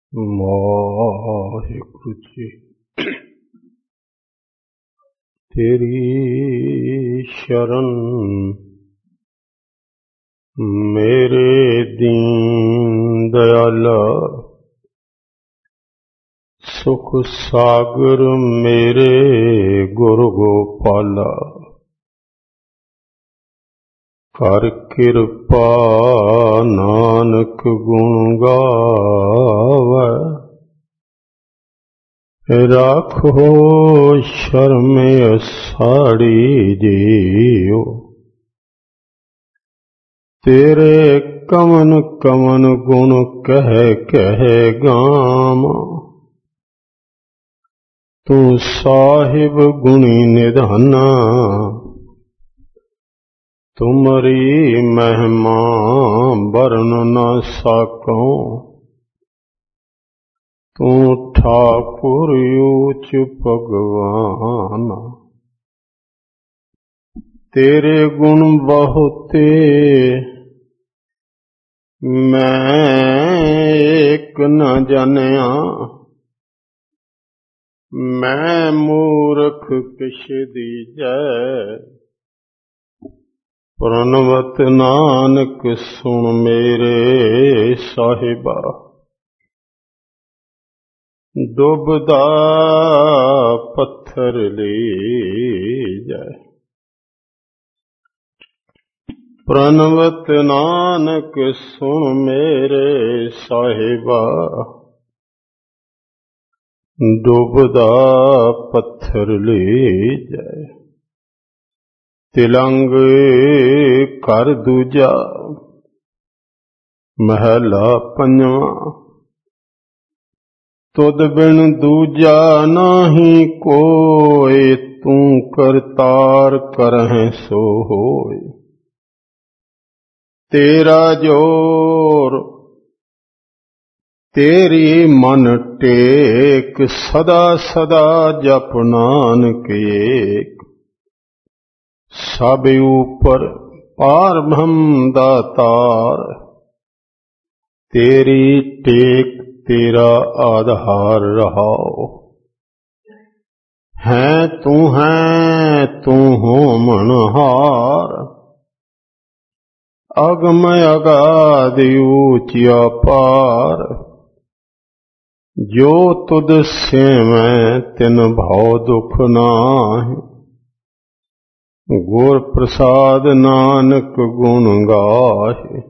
ਵਾਹਿਗੁਰੂ ਜੀ। ਤੇਰੀ ਸ਼ਰਨ ਮੇਰੇ ਦੀਨ ਦਇਆਲਾ, ਸੁਖ ਸਾਗਰ ਮੇਰੇ ਗੁਰ ਗੋਪਾਲਾ। ਕਰ ਕਿਰਪਾ ਨਾਨਕ ਗੁਣ ਗਾਵੈ, ਰਾਖੋ ਸ਼ਰਮ ਅਸਾੜੀ ਜੀਓ। ਤੇਰੇ ਕਵਨ ਕਵਨ ਗੁਣ ਕਹਿ ਕਹਿ ਗਾਵਾਂ, ਤੂੰ ਸਾਹਿਬ ਗੁਣੀ ਨਿਧਾਨਾ। ਤੁਮਰੀ ਮਹਿਮਾ ਵਰਨ ਨ ਸਾਕਉ, ਤੂੰ ਠਾਕੁਰ ਊਚ ਭਗਵਾਨ। ਤੇਰੇ ਗੁਣ ਬਹੁਤੇ ਮੈਂ ਏਕ ਨ ਜਾਣਿਆ, ਮੈਂ ਮੂਰਖ ਕਿਛ ਦੀਜੈ। ਪ੍ਰਣਵਤ ਨਾਨਕ ਸੁਣ ਮੇਰੇ ਸਾਹਿਬਾ, ਡੁੱਬਦਾ ਪੱਥਰ ਲੀਜੈ। ਪ੍ਰਣਵਤ ਨਾਨਕ ਸੁਣ ਮੇਰੇ ਸਾਹਿਬਾ, ਡੁੱਬਦਾ ਪੱਥਰ ਲੀਜੈ। ਤਿਲੰਗ ਘਰ ਦੂਜਾ ਮਹਲਾ ਪੰਜਵਾਂ। ਤੁਧ ਬਿਨ ਦੂਜਾ ਨਾਹੀ ਕੋਇ, ਤੂੰ ਕਰਤਾਰ ਕਰਹਿ ਸੋ ਹੋਇ। ਤੇਰਾ ਜੋਰ ਤੇਰੀ ਮਨ ਟੇਕ, ਸਦਾ ਸਦਾ ਜਪ ਨਾਨਕ ਏਕ। ਸਭ ਉਪਰ ਪਾਰ ਬ੍ਰਹਮ ਦਾਤਾਰ, ਤੇਰੀ ਟੇਕ ਤੇਰਾ ਆਧਾਰ ਰਹਾਓ। ਹੈ ਤੂੰ ਹੋਮਣਹਾਰ, ਅਗਮ ਅਗਾਧ ਊਚ ਅਪਾਰ। ਜੋ ਤੁਧ ਸੇਵੈ ਤਿਨ ਭਉ ਦੁਖ ਨਾਹਿ, ਗੁਰ ਪ੍ਰਸਾਦ ਨਾਨਕ ਗੁਣ ਗਾਹਿ।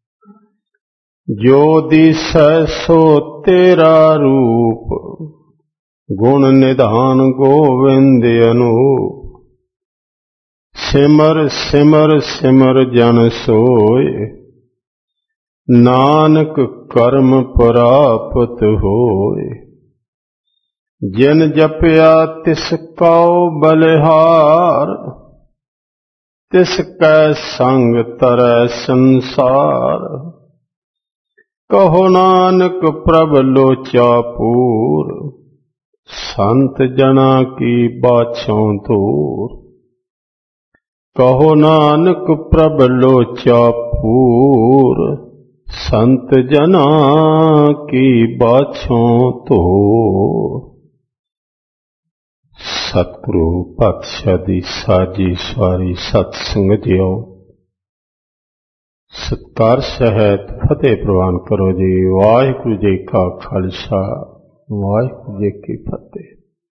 ਜੋ ਦੀਸੈ ਸੋ ਤੇਰਾ ਰੂਪ, ਗੁਣ ਨਿਧਾਨ ਗੋਵਿੰਦ ਅਨੂਪ। ਸਿਮਰ ਸਿਮਰ ਸਿਮਰ ਜਨ ਸੋਇ, ਨਾਨਕ ਕਰਮ ਪ੍ਰਾਪਤ ਹੋਇ। ਜਿਨ ਜਪਿਆ ਤਿਸ ਕਉ ਬਲਿਹਾਰ, ਤਿਸ ਕੈ ਸੰਗ ਤਰੈ ਸੰਸਾਰ। ਕਹੋ ਨਾਨਕ ਪ੍ਰਭ ਲੋਚਾ ਪੂਰ, ਸੰਤ ਜਨਾ ਕੀ ਬਾਛੋਂ ਦੂਰ। ਕਹੋ ਨਾਨਕ ਪ੍ਰਭ ਲੋਚਾ ਪੂਰ, ਸੰਤ ਜਨਾ ਕੀ ਬਾਛੋਂ ਧੂਰ। ਸਤਿਗੁਰੂ ਪਾਤਸ਼ਾਹ ਦੀ ਸਾਜੀ ਸਵਾਰੀ ਸਤ ਸੰਗਤ ਜੀਓ, ਸਤਿਕਾਰ ਸਹਿਤ ਫਤਿਹ ਪ੍ਰਵਾਨ ਕਰੋ ਜੀ। ਵਾਹਿਗੁਰੂ ਜੀ ਕਾ ਖਾਲਸਾ, ਵਾਹਿਗੁਰੂ ਜੀ ਕੀ ਫਤਿਹ।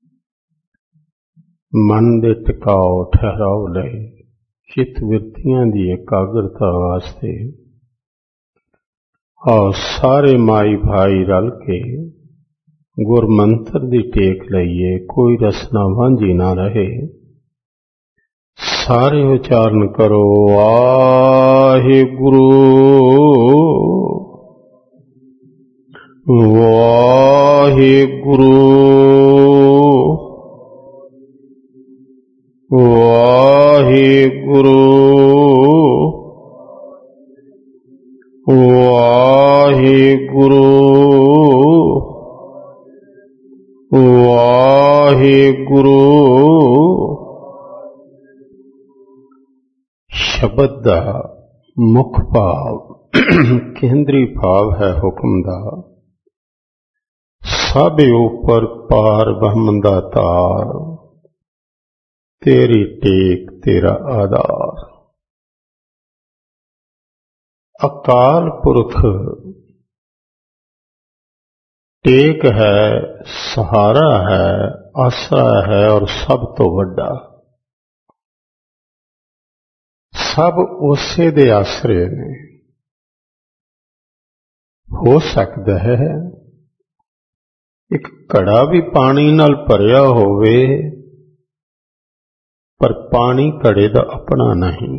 ਮਨ ਦੇ ਟਿਕਾਓ ਠਹਿਰਾਓ ਲਈ, ਚਿੱਤ ਵਿਰਤੀਆਂ ਦੀ ਇਕਾਗਰਤਾ ਵਾਸਤੇ ਆਓ ਸਾਰੇ ਮਾਈ ਭਾਈ ਰਲ ਕੇ ਗੁਰ ਮੰਤਰ ਦੀ ਟੇਕ ਲਈਏ। ਕੋਈ ਰਸਨਾ ਵਾਂਝੀ ਨਾ ਰਹੇ। ਸਾਰੇ ਉਚਾਰਨ ਕਰੋ, ਵਾਹਿਗੁਰੂ ਵਾਹਿਗੁਰੂ ਵਾਹਿਗੁਰੂ ਵਾਹਿਗੁਰੂ ਵਾਹਿਗੁਰੂ। ਸ਼ਬਦ ਦਾ ਮੁੱਖ ਭਾਵ ਕੇਂਦਰੀ ਭਾਵ ਹੈ ਹੁਕਮ ਦਾ। सब ऊपर पार ब्रह्म दातार, तेरी टेक तेरा आधार। अकाल पुरख टेक है, सहारा है, आसरा है और सब तो वड्डा। सब उसे दे आसरे ने। हो सकता है एक घड़ा भी पानी नाल भरिया होवे, पर पानी घड़े दा अपना नहीं,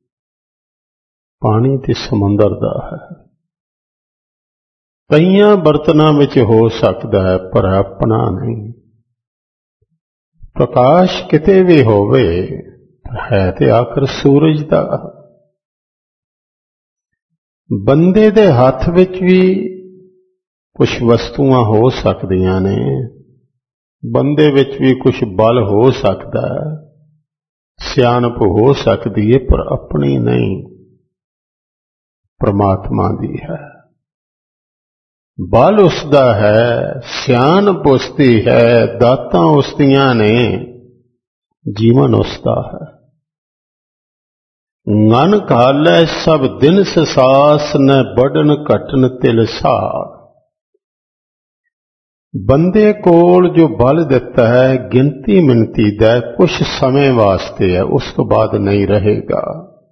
पानी ते समुंदर दा है। कईयां बर्तनां विच हो सकता है पर अपना नहीं। प्रकाश किते भी होवे पर है ते आखिर सूरज दा। बंदे दे हथ विच भी कुछ वस्तुआं हो सकदियां ने, बंदे विच भी कुछ बल हो सकदा है, सियाणप हो सकदी है, पर अपनी नहीं, परमात्मा दी है। बल उसदा है, सियाणप उसदी है, दातां उसदियां ने, जीवन उसदा है। ngन घालै सब दिन ससास, न बढ़न घटन तिल सार। बंदे कोल जो बल दिता है गिनती मिनती दा कुछ समय वास्ते है, उस तो बाद नहीं रहेगा।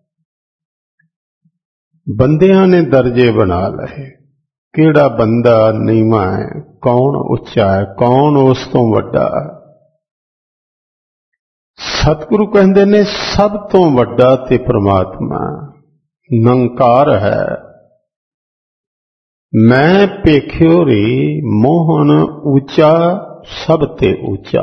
बंदियां ने दर्जे बना लए, केड़ा बंदा नीवा है, कौन उच्चा है, कौन उस तो वड्डा है। सतगुरु कहते ने सब तो वड्डा ते परमात्मा निरंकार है। मैं पेख्यो री मोहन ऊंचा, सब ते ऊंचा।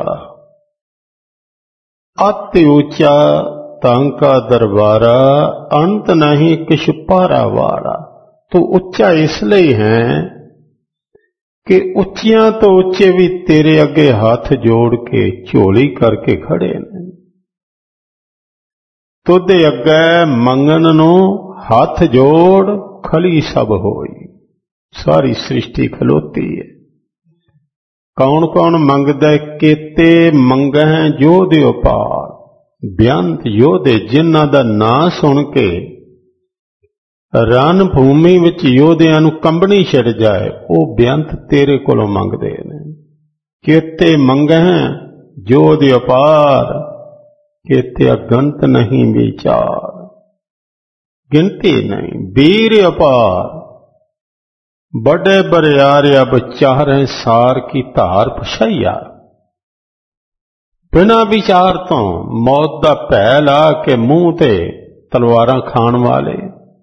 अति ऊंचा तांका दरबारा, अंत नहीं किश पारा वारा। तो उच्चा इसलिए है कि उच्चियां तो उच्चे भी तेरे अगे हाथ जोड़ के झोली करके खड़े ने। तुदे अगे मंगन नू हाथ जोड़, खली सब होई। सारी सृष्टि खलोती है। कौन कौन मंगदा केते मंगह जोधे उपार। बेअंत योधे जिन्हां दा नां सुन के रण भूमि विच योधियां नूं कंबनी छिड़ जाए, वो बेअंत तेरे कोलों मंगदे ने। केते मंगह जोधे उपार, केते अगंत नहीं विचार। गिनती नहीं वीर अपार, बड़े बरियार अब चारें सार की धार पछैया। बिना विचार तो मौत दा भै ला के मूंह ते तलवारां खाण वाले।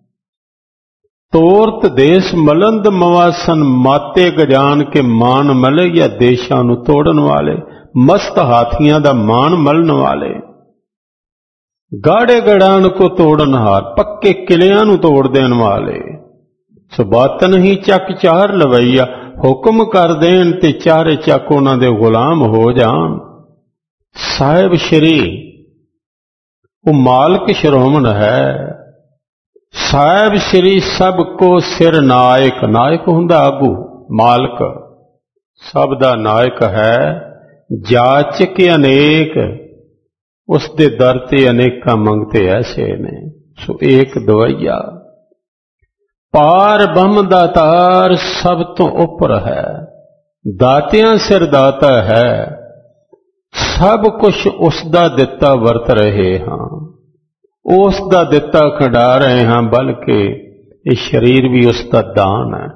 तोरत देश मलंद मवासन, माते गजान के मान मले या देशां नूं तोड़न वाले। मस्त हाथियां दा मान मलन वाले, गाड़े गड़ान को तोड़न हार, पक्के किलियां नूं तोड़ देन वाले। सुबातन ही चक चार लवैया, हुक्म कर देन ते चारे चक उन्हां दे गुलाम हो जान। साहिब श्री वो मालक शिरोमण है, साहिब श्री सबको सिर नायक। नायक हुंदा आगू, मालक सब दा नायक है। जाचक अनेक, उस दे दर ते अनेका मंगते ऐसे ने। सो एक दवैया पार ब्रह्म दातार, सब तो ऊपर है। दातियां सिर दाता है, सब कुछ उसदा दिता वरत रहे हां, उसदा दिता खड़ा रहे हां। बल्कि ये शरीर भी उसका दान है।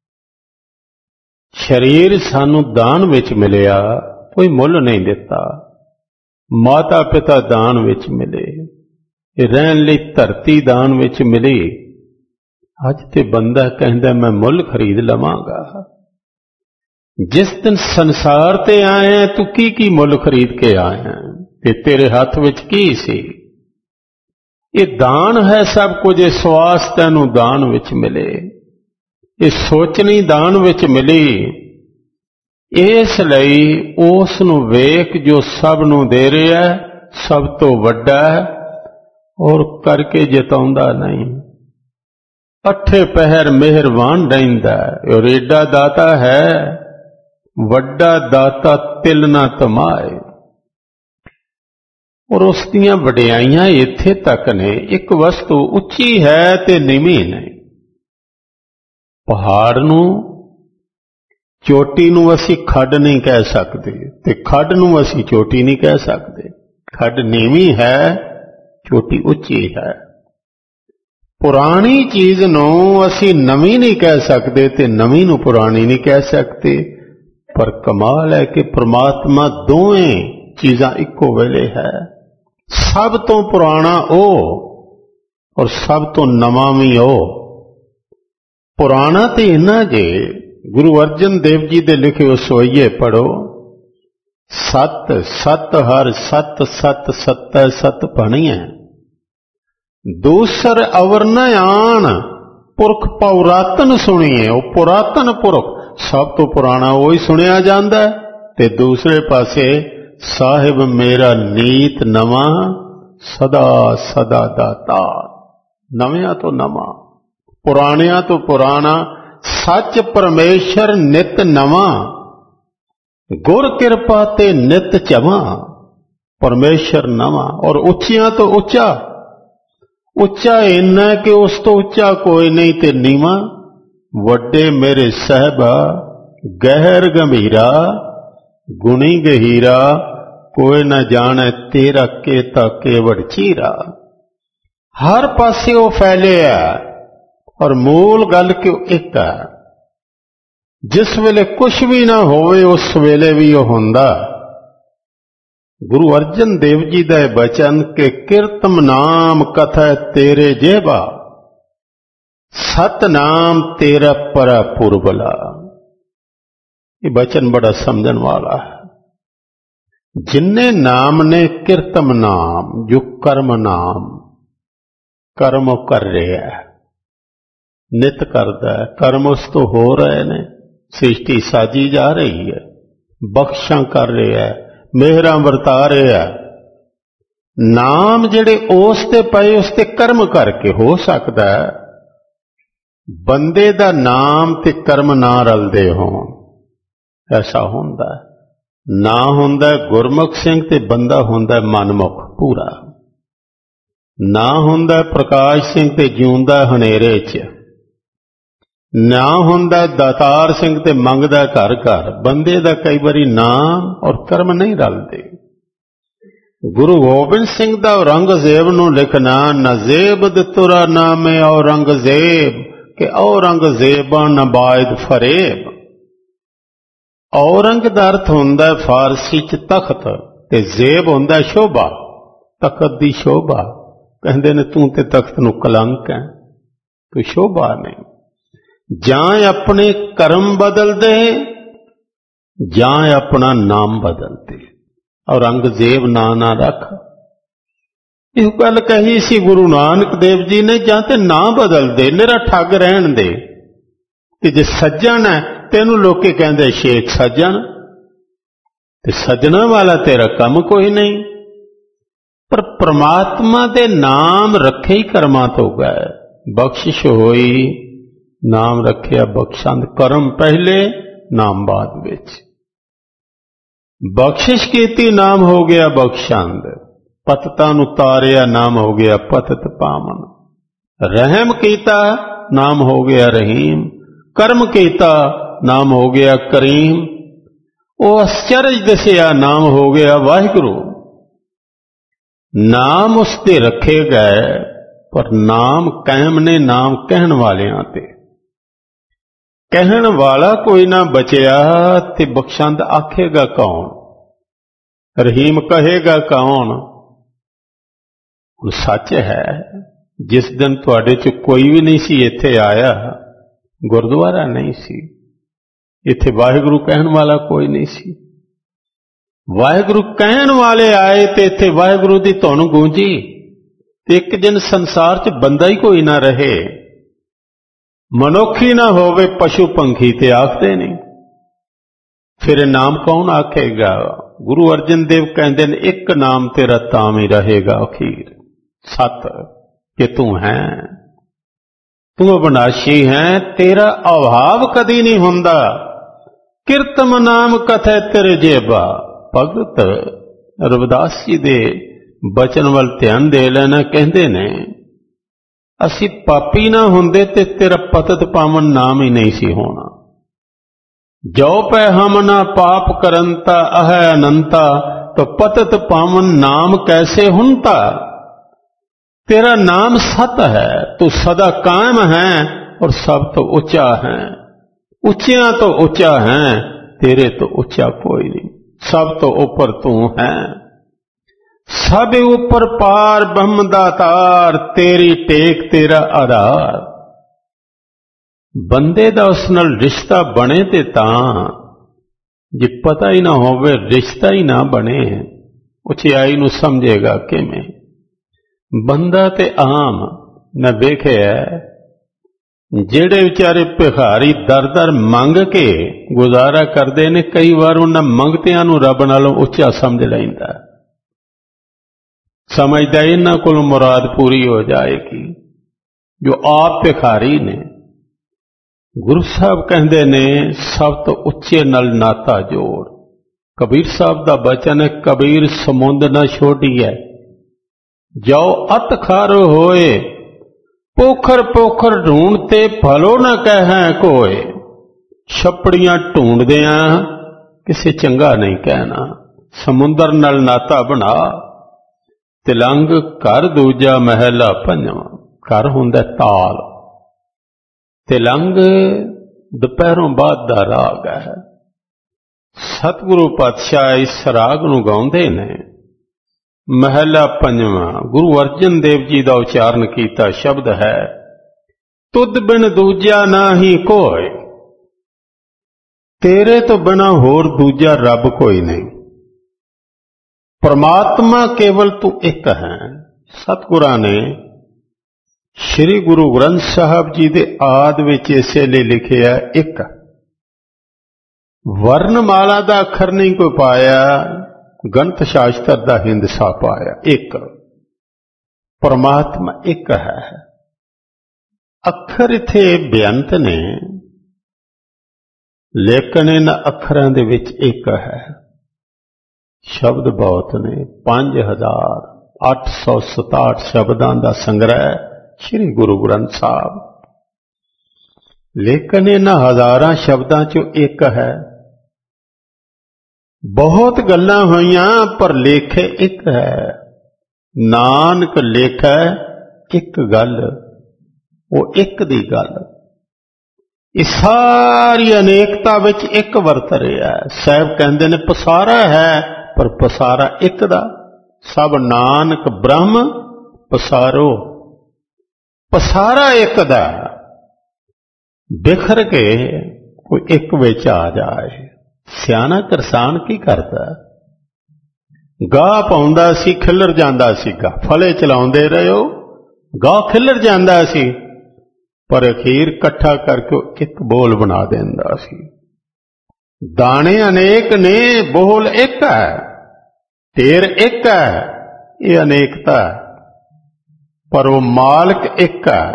शरीर सानू दान विच मिलिया, कोई मुल नहीं दिता। माता पिता दान विच मिले, रहन लई धरती दान विच मिली। अज ते बंदा कहंदा मैं मुल खरीद लवांगा। जिस दिन संसार ते आए हैं तू की मुल खरीद के आए हैं, ते तेरे हाथ विच की सी। ये दान है सब कुछ। ये श्वास तैनू दान विच मिले, ये सोचनी दान विच मिली। इसलिए उस नूं वेख जो सब नूं दे रहा है, सब तो वड्डा है और करके जिताउंदा नहीं। अठे पहर मेहरबान रहिंदा और एडा दाता है, ਵੱਡਾ ਦਾਤਾ ਤਿਲ ਨਾ ਧਮਾਏ। ਔਰ ਉਸ ਦੀਆਂ ਵਡਿਆਈਆਂ ਇੱਥੇ ਤੱਕ ਨੇ, ਇੱਕ ਵਸਤੂ ਉੱਚੀ ਹੈ ਤੇ ਨੀਵੀਂ ਨਹੀਂ। ਪਹਾੜ ਨੂੰ, ਚੋਟੀ ਨੂੰ ਅਸੀਂ ਖੱਡ ਨਹੀਂ ਕਹਿ ਸਕਦੇ ਤੇ ਖੱਡ ਨੂੰ ਅਸੀਂ ਚੋਟੀ ਨਹੀਂ ਕਹਿ ਸਕਦੇ। ਖੱਡ ਨੀਵੀਂ ਹੈ, ਚੋਟੀ ਉੱਚੀ ਹੈ। ਪੁਰਾਣੀ ਚੀਜ਼ ਨੂੰ ਅਸੀਂ ਨਵੀਂ ਨਹੀਂ ਕਹਿ ਸਕਦੇ ਤੇ ਨਵੀਂ ਨੂੰ ਪੁਰਾਣੀ ਨਹੀਂ ਕਹਿ ਸਕਦੇ। ਪਰ ਕਮਾਲ ਹੈ ਕਿ ਪ੍ਰਮਾਤਮਾ ਦੋਵੇਂ ਚੀਜ਼ਾਂ ਇੱਕੋ ਵੇਲੇ ਹੈ। ਸਭ ਤੋਂ ਪੁਰਾਣਾ ਉਹ ਔਰ ਸਭ ਤੋਂ ਨਵਾਂ ਵੀ ਉਹ। ਪੁਰਾਣਾ ਤੇ ਇੰਨਾ ਜੇ ਗੁਰੂ ਅਰਜਨ ਦੇਵ ਜੀ ਦੇ ਲਿਖੇ ਉਹ ਸਵਈਏ ਪੜੋ, ਸਤ ਸਤ ਹਰ ਸਤ ਸਤ ਸਤੈ ਸਤ ਭਣੀਐ, ਦੂਸਰ ਅਵਰ ਨ ਆਣ, ਪੁਰਖ ਪੌਰਾਤਨ ਸੁਣੀਏ। ਉਹ ਪੁਰਾਤਨ ਪੁਰਖ ਸਭ ਤੋਂ ਪੁਰਾਣਾ ਉਹ ਹੀ ਸੁਣਿਆ ਜਾਂਦਾ ਤੇ ਦੂਸਰੇ ਪਾਸੇ ਸਾਹਿਬ ਮੇਰਾ ਨੀਤ ਨਵਾਂ, ਸਦਾ ਸਦਾ ਦਾਤਾ। ਨਵਿਆਂ ਤੋਂ ਨਵਾਂ, ਪੁਰਾਣਿਆਂ ਤੋਂ ਪੁਰਾਣਾ, ਸੱਚ ਪਰਮੇਸ਼ਰ ਨਿਤ ਨਵਾਂ, ਗੁਰ ਕਿਰਪਾ ਤੇ ਨਿਤ ਚਵਾਂ। ਪਰਮੇਸ਼ਰ ਨਵਾਂ ਔਰ ਉੱਚਿਆਂ ਤੋਂ ਉੱਚਾ। ਉੱਚਾ ਇੰਨਾ ਕਿ ਉਸ ਤੋਂ ਉੱਚਾ ਕੋਈ ਨਹੀਂ ਤੇ ਨੀਵਾਂ। ਵੱਡੇ ਮੇਰੇ ਸਾਹਿਬਾ ਗਹਿਰ ਗੰਭੀਰਾ, ਗੁਣੀ ਗਹੀਰਾ, ਕੋਈ ਨਾ ਜਾਣੇ ਤੇਰਾ ਕੇਤਾ ਕੇਵੜ ਚੀਰਾ। ਹਰ ਪਾਸੇ ਉਹ ਫੈਲਿਆ ਔਰ ਮੂਲ ਗੱਲ ਕਿ ਇੱਕ ਹੈ। ਜਿਸ ਵੇਲੇ ਕੁਛ ਵੀ ਨਾ ਹੋਵੇ ਉਸ ਵੇਲੇ ਵੀ ਉਹ ਹੁੰਦਾ। ਗੁਰੂ ਅਰਜਨ ਦੇਵ ਜੀ ਦਾ ਇਹ ਬਚਨ ਕਿ ਕੀਰਤਮ ਨਾਮ ਕਥੈ ਤੇਰੇ ਜੇਬਾ, ਸਤਨਾਮ ਤੇਰਾ ਪਰਾ ਪੁਰਬਲਾ। ਇਹ ਬਚਨ ਬੜਾ ਸਮਝਣ ਵਾਲਾ ਹੈ। ਜਿੰਨੇ ਨਾਮ ਨੇ ਕੀਰਤਮ ਨਾਮ, ਜੋ ਕਰਮ ਨਾਮ, ਕਰਮ ਉਹ ਕਰ ਰਿਹਾ ਹੈ, ਨਿਤ ਕਰਦਾ ਹੈ। ਕਰਮ ਉਸ ਤੋਂ ਹੋ ਰਹੇ ਨੇ, ਸ੍ਰਿਸ਼ਟੀ ਸਾਜੀ ਜਾ ਰਹੀ ਹੈ, ਬਖਸ਼ਾਂ ਕਰ ਰਿਹਾ ਹੈ, ਮਿਹਰਾਂ ਵਰਤਾ ਰਿਹਾ ਹੈ। ਨਾਮ ਜਿਹੜੇ ਉਸ ਤੇ ਪਏ ਉਸ ਤੇ ਕਰਮ ਕਰਕੇ ਹੋ ਸਕਦਾ ਹੈ ਬੰਦੇ ਦਾ ਨਾਮ ਤੇ ਕਰਮ ਨਾ ਰਲਦੇ ਹੋਣ, ਐਸਾ ਹੁੰਦਾ ਹੈ। ਨਾ ਹੁੰਦਾ ਗੁਰਮੁਖ ਸਿੰਘ ਤੇ ਬੰਦਾ ਹੁੰਦਾ ਮਨਮੁਖ ਪੂਰਾ। ਨਾ ਹੁੰਦਾ ਪ੍ਰਕਾਸ਼ ਸਿੰਘ ਤੇ ਜਿਉਂਦਾ ਹਨੇਰੇ 'ਚ। ਨਾ ਹੁੰਦਾ ਦਾਤਾਰ ਸਿੰਘ ਤੇ ਮੰਗਦਾ ਘਰ ਘਰ। ਬੰਦੇ ਦਾ ਕਈ ਵਾਰੀ ਨਾਮ ਔਰ ਕਰਮ ਨਹੀਂ ਰਲਦੇ। ਗੁਰੂ ਗੋਬਿੰਦ ਸਿੰਘ ਦਾ ਔਰੰਗਜ਼ੇਬ ਨੂੰ ਲਿਖਣਾ, ਨਜ਼ੇਬ ਤੁਰਾ ਨਾਮੇ ਔਰੰਗਜ਼ੇਬ ਕਿ ਔਰੰਗਜ਼ੇਬਾਂ ਨਬਾਇਦ ਫਰੇਬ। ਔਰੰਗ ਦਾ ਅਰਥ ਹੁੰਦਾ ਫਾਰਸੀ 'ਚ ਤਖਤ ਤੇ ਜ਼ੇਬ ਹੁੰਦਾ ਸ਼ੋਭਾ, ਤਖਤ ਦੀ ਸ਼ੋਭਾ। ਕਹਿੰਦੇ ਨੇ ਤੂੰ ਤੇ ਤਖਤ ਨੂੰ ਕਲੰਕ ਹੈ, ਤੂੰ ਸ਼ੋਭਾ ਨਹੀਂ। ਜਾਂ ਆਪਣੇ ਕਰਮ ਬਦਲਦੇ ਜਾਂ ਆਪਣਾ ਨਾਮ ਬਦਲਦੇ। ਔਰੰਗਜ਼ੇਬ ਨਾਂ ਨਾ ਰੱਖ। ਇਹ ਗੱਲ ਕਹੀ ਸੀ ਗੁਰੂ ਨਾਨਕ ਦੇਵ ਜੀ ਨੇ, ਜਾਂ ਤੇ ਨਾਂ ਬਦਲਦੇ, ਮੇਰਾ ਠੱਗ ਰਹਿਣ ਦੇ। ਤੇ ਜੇ ਸੱਜਣ ਹੈ ਤੈਨੂੰ ਲੋਕੀ ਕਹਿੰਦੇ ਸ਼ੇਖ ਸੱਜਣ, ਤੇ ਸੱਜਣਾ ਵਾਲਾ ਤੇਰਾ ਕੰਮ ਕੋਈ ਨਹੀਂ। ਪਰ ਪ੍ਰਮਾਤਮਾ ਦੇ ਨਾਮ ਰੱਖੇ ਹੀ ਕਰਮਾਂ ਤੋਂ ਗਏ। ਬਖਸ਼ਿਸ਼ ਹੋਈ, ਨਾਮ ਰੱਖਿਆ ਬਖਸ਼ੰਦ। ਕਰਮ ਪਹਿਲੇ, ਨਾਮ ਬਾਅਦ ਵਿੱਚ। ਬਖਸ਼ਿਸ਼ ਕੀਤੀ, ਨਾਮ ਹੋ ਗਿਆ ਬਖਸ਼ੰਦ। ਪਤਤਾਂ ਨੂੰ ਤਾਰਿਆ, ਨਾਮ ਹੋ ਗਿਆ ਪਤਤ ਪਾਵਨ। ਰਹਿਮ ਕੀਤਾ, ਨਾਮ ਹੋ ਗਿਆ ਰਹੀਮ। ਕਰਮ ਕੀਤਾ, ਨਾਮ ਹੋ ਗਿਆ ਕਰੀਮ। ਉਹ ਅਸਚਰਜ ਦਸਿਆ, ਨਾਮ ਹੋ ਗਿਆ ਵਾਹਿਗੁਰੂ। ਨਾਮ ਉਸ ਤੇ ਰੱਖੇ ਗਏ, ਪਰ ਨਾਮ ਕਾਇਮ ਨੇ ਨਾਮ ਕਹਿਣ ਵਾਲਿਆਂ ਤੇ। ਕਹਿਣ ਵਾਲਾ ਕੋਈ ਨਾ ਬਚਿਆ ਤੇ ਬਖਸ਼ੰਦ ਆਖੇਗਾ ਕੌਣ? ਰਹੀਮ ਕਹੇਗਾ ਕੌਣ? ਹੁਣ ਸੱਚ ਹੈ, ਜਿਸ ਦਿਨ ਤੁਹਾਡੇ 'ਚ ਕੋਈ ਵੀ ਨਹੀਂ ਸੀ ਇੱਥੇ ਆਇਆ, ਗੁਰਦੁਆਰਾ ਨਹੀਂ ਸੀ, ਇੱਥੇ ਵਾਹਿਗੁਰੂ ਕਹਿਣ ਵਾਲਾ ਕੋਈ ਨਹੀਂ ਸੀ। ਵਾਹਿਗੁਰੂ ਕਹਿਣ ਵਾਲੇ ਆਏ ਤੇ ਇੱਥੇ ਵਾਹਿਗੁਰੂ ਦੀ ਧੁਨ ਗੂੰਜੀ। ਤੇ ਇੱਕ ਦਿਨ ਸੰਸਾਰ 'ਚ ਬੰਦਾ ਹੀ ਕੋਈ ਨਾ ਰਹੇ, ਮਨੁੱਖ ਹੀ ਨਾ ਹੋਵੇ, ਪਸ਼ੂ ਪੰਖੀ ਤੇ ਆਖਦੇ ਨਹੀਂ। ਫਿਰ ਨਾਮ ਕੌਣ ਆਖੇਗਾ? ਗੁਰੂ ਅਰਜਨ ਦੇਵ ਕਹਿੰਦੇ ਨੇ ਇੱਕ ਨਾਮ ਤੇਰਾ ਤਾਂ ਵੀ ਰਹੇਗਾ ਅਖੀਰ, ਸਤ, ਕਿ ਤੂੰ ਹੈ, ਤੂੰ ਅਬਨਾਸ਼ੀ ਹੈ, ਤੇਰਾ ਅਭਾਵ ਕਦੀ ਨਹੀਂ ਹੁੰਦਾ। ਕੀਰਤਮ ਨਾਮ ਕਥੈ ਤੇਰੇ ਜੇਬਾ। ਭਗਤ ਰਵਿਦਾਸ ਜੀ ਦੇ ਬਚਨ ਵੱਲ ਧਿਆਨ ਦੇ ਲੈਣਾ। ਕਹਿੰਦੇ ਨੇ ਅਸੀਂ ਪਾਪੀ ਨਾ ਹੁੰਦੇ ਤੇ ਤੇਰਾ ਪਤਿਤ ਪਾਵਨ ਨਾਮ ਹੀ ਨਹੀਂ ਸੀ ਹੋਣਾ। ਜੋ ਪੈ ਹਮ ਨਾ ਪਾਪ ਕਰੰਤਾ ਅਹੈ ਅਨੰਤਾ, तो पतित पावन नाम कैसे हुनता। तेरा नाम सत है, तू सदा कायम है और सब तो ऊंचा है। ऊंचिया तो ऊंचा है, तेरे तो ऊंचा कोई नहीं। सब तो ऊपर तू है, सब ऊपर पार ब्रह्म दातार, तेरी टेक तेरा आधार। बंदे दा उस नाल रिश्ता बने ते तां, जे पता ही ना होवे रिश्ता ही ना बने, उचियाई नूं समझेगा किवें। बंदा ते आम न वेखे जेड़े विचारे भिखारी दर दर मंग के गुजारा करते ने, कई बार उन्हां मंगतियां नूं रब नालों उच्चा समझ लैंदा, समझदा इन्हां कोलों मुराद पूरी हो जाएगी, जो आप भिखारी ने। गुरु साहब कहते ने सब तो उच्चे नल नाता जोड़। कबीर साहब का बचन है, कबीर समुंद न छोड़िए, जाओ अत खारो होए, पोखर पोखर ढूंढते फलो न कहें कोय। छपड़ियां ढूंढदिया किसे चंगा नहीं कहना, समुंदर नल नाता बना। तिलंग घर दूजा महला पंजवा। घर हुंदा ताल, तिलंग दोपहरों बाद दा राग है। सतगुरु पातशाह इस राग नूं गाउंदे ने। महला पंजवा गुरु अर्जन देव जी का उच्चारण कीता शब्द है, तुद बिन दूजा ना ही कोय। तेरे तो बिना होर दूजा रब कोई नहीं। परमात्मा केवल तू एक है। सतगुरां ने श्री गुरु ग्रंथ साहब जी दे आदि विच इसे लिए लिखिया एक। वर्णमाला दा अखर नहीं कोई पाया, गणत शास्त्र दा हिंदसा पाया। एक परमात्मा एक है। अखर इथे बेअंत ने, लेकिन इन अखरां दे विच एक है। शब्द बहुत ने, 5867 शब्दां दा संग्रह श्री गुरु ग्रंथ साहब, लेकिन इन्हां हजारां शब्दां चों एक है। बहुत गल्लां होईयां पर लेखे एक है। नानक लेखै एक गल, वो एक दी गल। इस सारी अनेकता विच एक वरत रहा है। साहब कहंदे ने पसारा है, पर पसारा एक दा। सब नानक ब्रह्म पसारो, पसारा एक दा। बिखर के कोई एक विच आ जाए। सियाना करसान की करदा, गाह पाउंदा सी खिलर जांदा सीगा, फले चलाउंदे रहो गाह खिलर जांदा सी, पर अखीर इकट्ठा करके एक बोल बना देंदा सी। दाने अनेक ने, बोल एक है, ढेर एक है, ये अनेकता है, पर वो मालक एक है।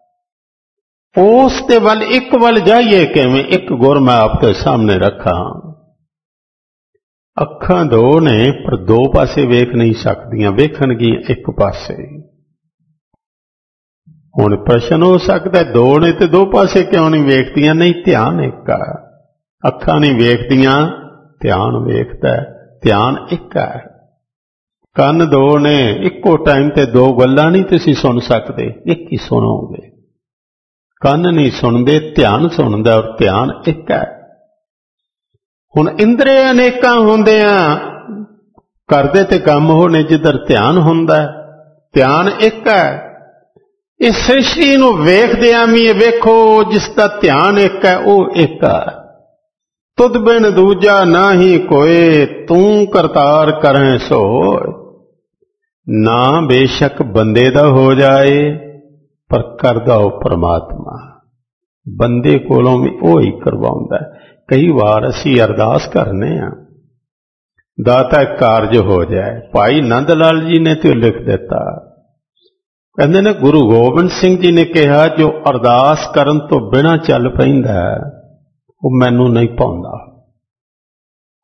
उस दे वल एक वल जाइए किवें। एक गुर मैं आपके सामने रखा, अखां दो ने पर दो पासे वेख नहीं सकदियां, वेखणगियां एक पासे। हुण प्रश्न हो सकता है, दो ने ते दो पासे क्यों नहीं वेखदियां? नहीं, ध्यान एक है। अखां नहीं वेखदियां, ध्यान वेखदा है। ध्यान एक है। ਕੰਨ दो ने, इक्को टाइम ते दो गल्लां नहीं तुसीं सुन सकते, एक ही सुनोगे। ਕੰਨ नहीं सुनते, ध्यान सुनदा, और ध्यान एक है। हुण इंद्रे अनेकां हुंदियां करदे ते काम होने जिधर ध्यान हुंदा है। ध्यान एक है। इस सृष्टि नूं वेखदिआं भी वेखो, जिसका ध्यान एक है वो एक है। तुद बिन दूजा ना ही कोय, तू करतार करें सो। ना बेशक बंदे दा हो जाए, पर करदा हो परमात्मा। बंदे कोलों भी वो ही करवाउंदा है। कई बार असी अरदास करने आ, दाता कारज हो जाए। भाई नंद लाल जी ने तो लिख दिता, कहते ने गुरु गोबिंद सिंह जी ने कहा, जो अरदास करन तो बिना चल पैंदा वो मैनू नहीं पाउंदा।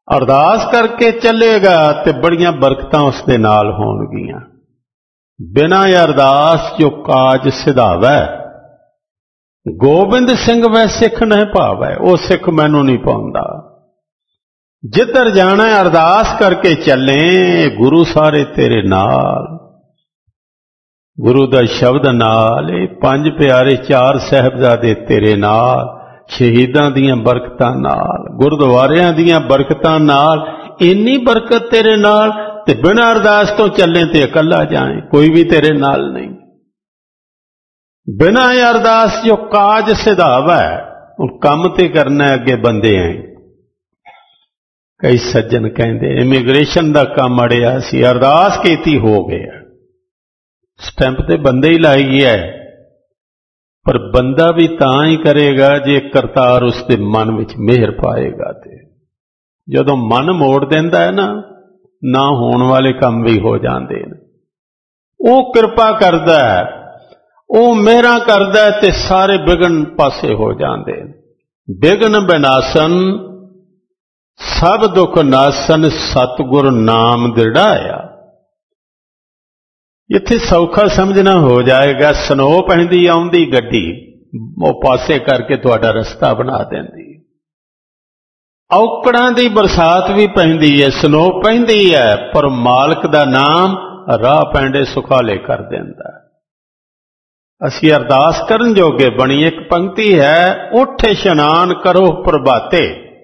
ਅਰਦਾਸ ਕਰਕੇ ਚੱਲੇਗਾ ਤੇ ਬੜੀਆਂ ਬਰਕਤਾਂ ਉਸ ਦੇ ਨਾਲ ਹੋਣਗੀਆਂ। ਬਿਨਾਂ ਅਰਦਾਸ ਜੋ ਕਾਜ ਸਿਧਾਵੈ, ਗੋਬਿੰਦ ਸਿੰਘ ਵੈ ਸਿੱਖ ਨਹੀਂ ਭਾਵੈ, ਉਹ ਸਿੱਖ ਮੈਨੂੰ ਨਹੀਂ ਪਾਉਂਦਾ। ਜਿੱਧਰ ਜਾਣਾ ਅਰਦਾਸ ਕਰਕੇ ਚੱਲੇ, ਗੁਰੂ ਸਾਰੇ ਤੇਰੇ ਨਾਲ, ਗੁਰੂ ਦਾ ਸ਼ਬਦ ਨਾਲ, ਇਹ ਪੰਜ ਪਿਆਰੇ ਚਾਰ ਸਾਹਿਬਜ਼ਾਦੇ ਤੇਰੇ ਨਾਲ, ਸ਼ਹੀਦਾਂ ਦੀਆਂ ਬਰਕਤਾਂ ਨਾਲ, ਗੁਰਦੁਆਰਿਆਂ ਦੀਆਂ ਬਰਕਤਾਂ ਨਾਲ, ਇੰਨੀ ਬਰਕਤ ਤੇਰੇ ਨਾਲ। ਤੇ ਬਿਨਾਂ ਅਰਦਾਸ ਤੋਂ ਚੱਲੇ ਤੇ ਇਕੱਲਾ ਜਾਏ, ਕੋਈ ਵੀ ਤੇਰੇ ਨਾਲ ਨਹੀਂ। ਬਿਨਾਂ ਅਰਦਾਸ ਜੋ ਕਾਜ ਸਿਧਾਵੈ, ਹੁਣ ਕੰਮ ਤੇ ਕਰਨਾ ਅੱਗੇ ਬੰਦੇ ਆਏ। ਕਈ ਸੱਜਣ ਕਹਿੰਦੇ ਇਮੀਗ੍ਰੇਸ਼ਨ ਦਾ ਕੰਮ ਅੜਿਆ ਸੀ, ਅਰਦਾਸ ਕੀਤੀ ਹੋ ਗਿਆ, ਸਟੈਂਪ ਤੇ ਬੰਦੇ ਹੀ ਲਾਈ ਹੈ, ਪਰ ਬੰਦਾ ਵੀ ਤਾਂ ਹੀ ਕਰੇਗਾ ਜੇ ਕਰਤਾਰ ਉਸ ਦੇ ਮਨ ਵਿੱਚ ਮਿਹਰ ਪਾਏਗਾ। ਤੇ ਜਦੋਂ ਮਨ ਮੋੜ ਦਿੰਦਾ ਹੈ ਨਾ ਹੋਣ ਵਾਲੇ ਕੰਮ ਵੀ ਹੋ ਜਾਂਦੇ ਨੇ। ਉਹ ਕਿਰਪਾ ਕਰਦਾ ਹੈ, ਉਹ ਮਿਹਰਾਂ ਕਰਦਾ ਤੇ ਸਾਰੇ ਵਿਘਨ ਪਾਸੇ ਹੋ ਜਾਂਦੇ ਨੇ। ਵਿਘਨ ਵਿਨਾਸ਼ਨ ਸਭ ਦੁੱਖ ਨਾਸਨ, ਸਤਿਗੁਰ ਨਾਮ ਦ੍ਰਿੜਾਇਆ। ਇੱਥੇ ਸੌਖਾ ਸਮਝਣਾ ਹੋ ਜਾਏਗਾ। ਸਨੋ ਪੈਂਦੀ ਆਉਂਦੀ ਗੱਡੀ, ਉਹ ਪਾਸੇ ਕਰਕੇ ਤੁਹਾਡਾ ਰਸਤਾ ਬਣਾ ਦਿੰਦੀ। ਔਕੜਾਂ ਦੀ ਬਰਸਾਤ ਵੀ ਪੈਂਦੀ ਹੈ, ਸਨੋ ਪੈਂਦੀ ਹੈ, ਪਰ ਮਾਲਕ ਦਾ ਨਾਮ ਰਾਹ ਪੈਂਡੇ ਸੁਖਾਲੇ ਕਰ ਦਿੰਦਾ। ਅਸੀਂ ਅਰਦਾਸ ਕਰਨ ਜੋਗੇ ਬਣੀ। ਇੱਕ ਪੰਕਤੀ ਹੈ, ਉੱਠ ਇਸ਼ਨਾਨ ਕਰੋ ਪ੍ਰਭਾਤੇ।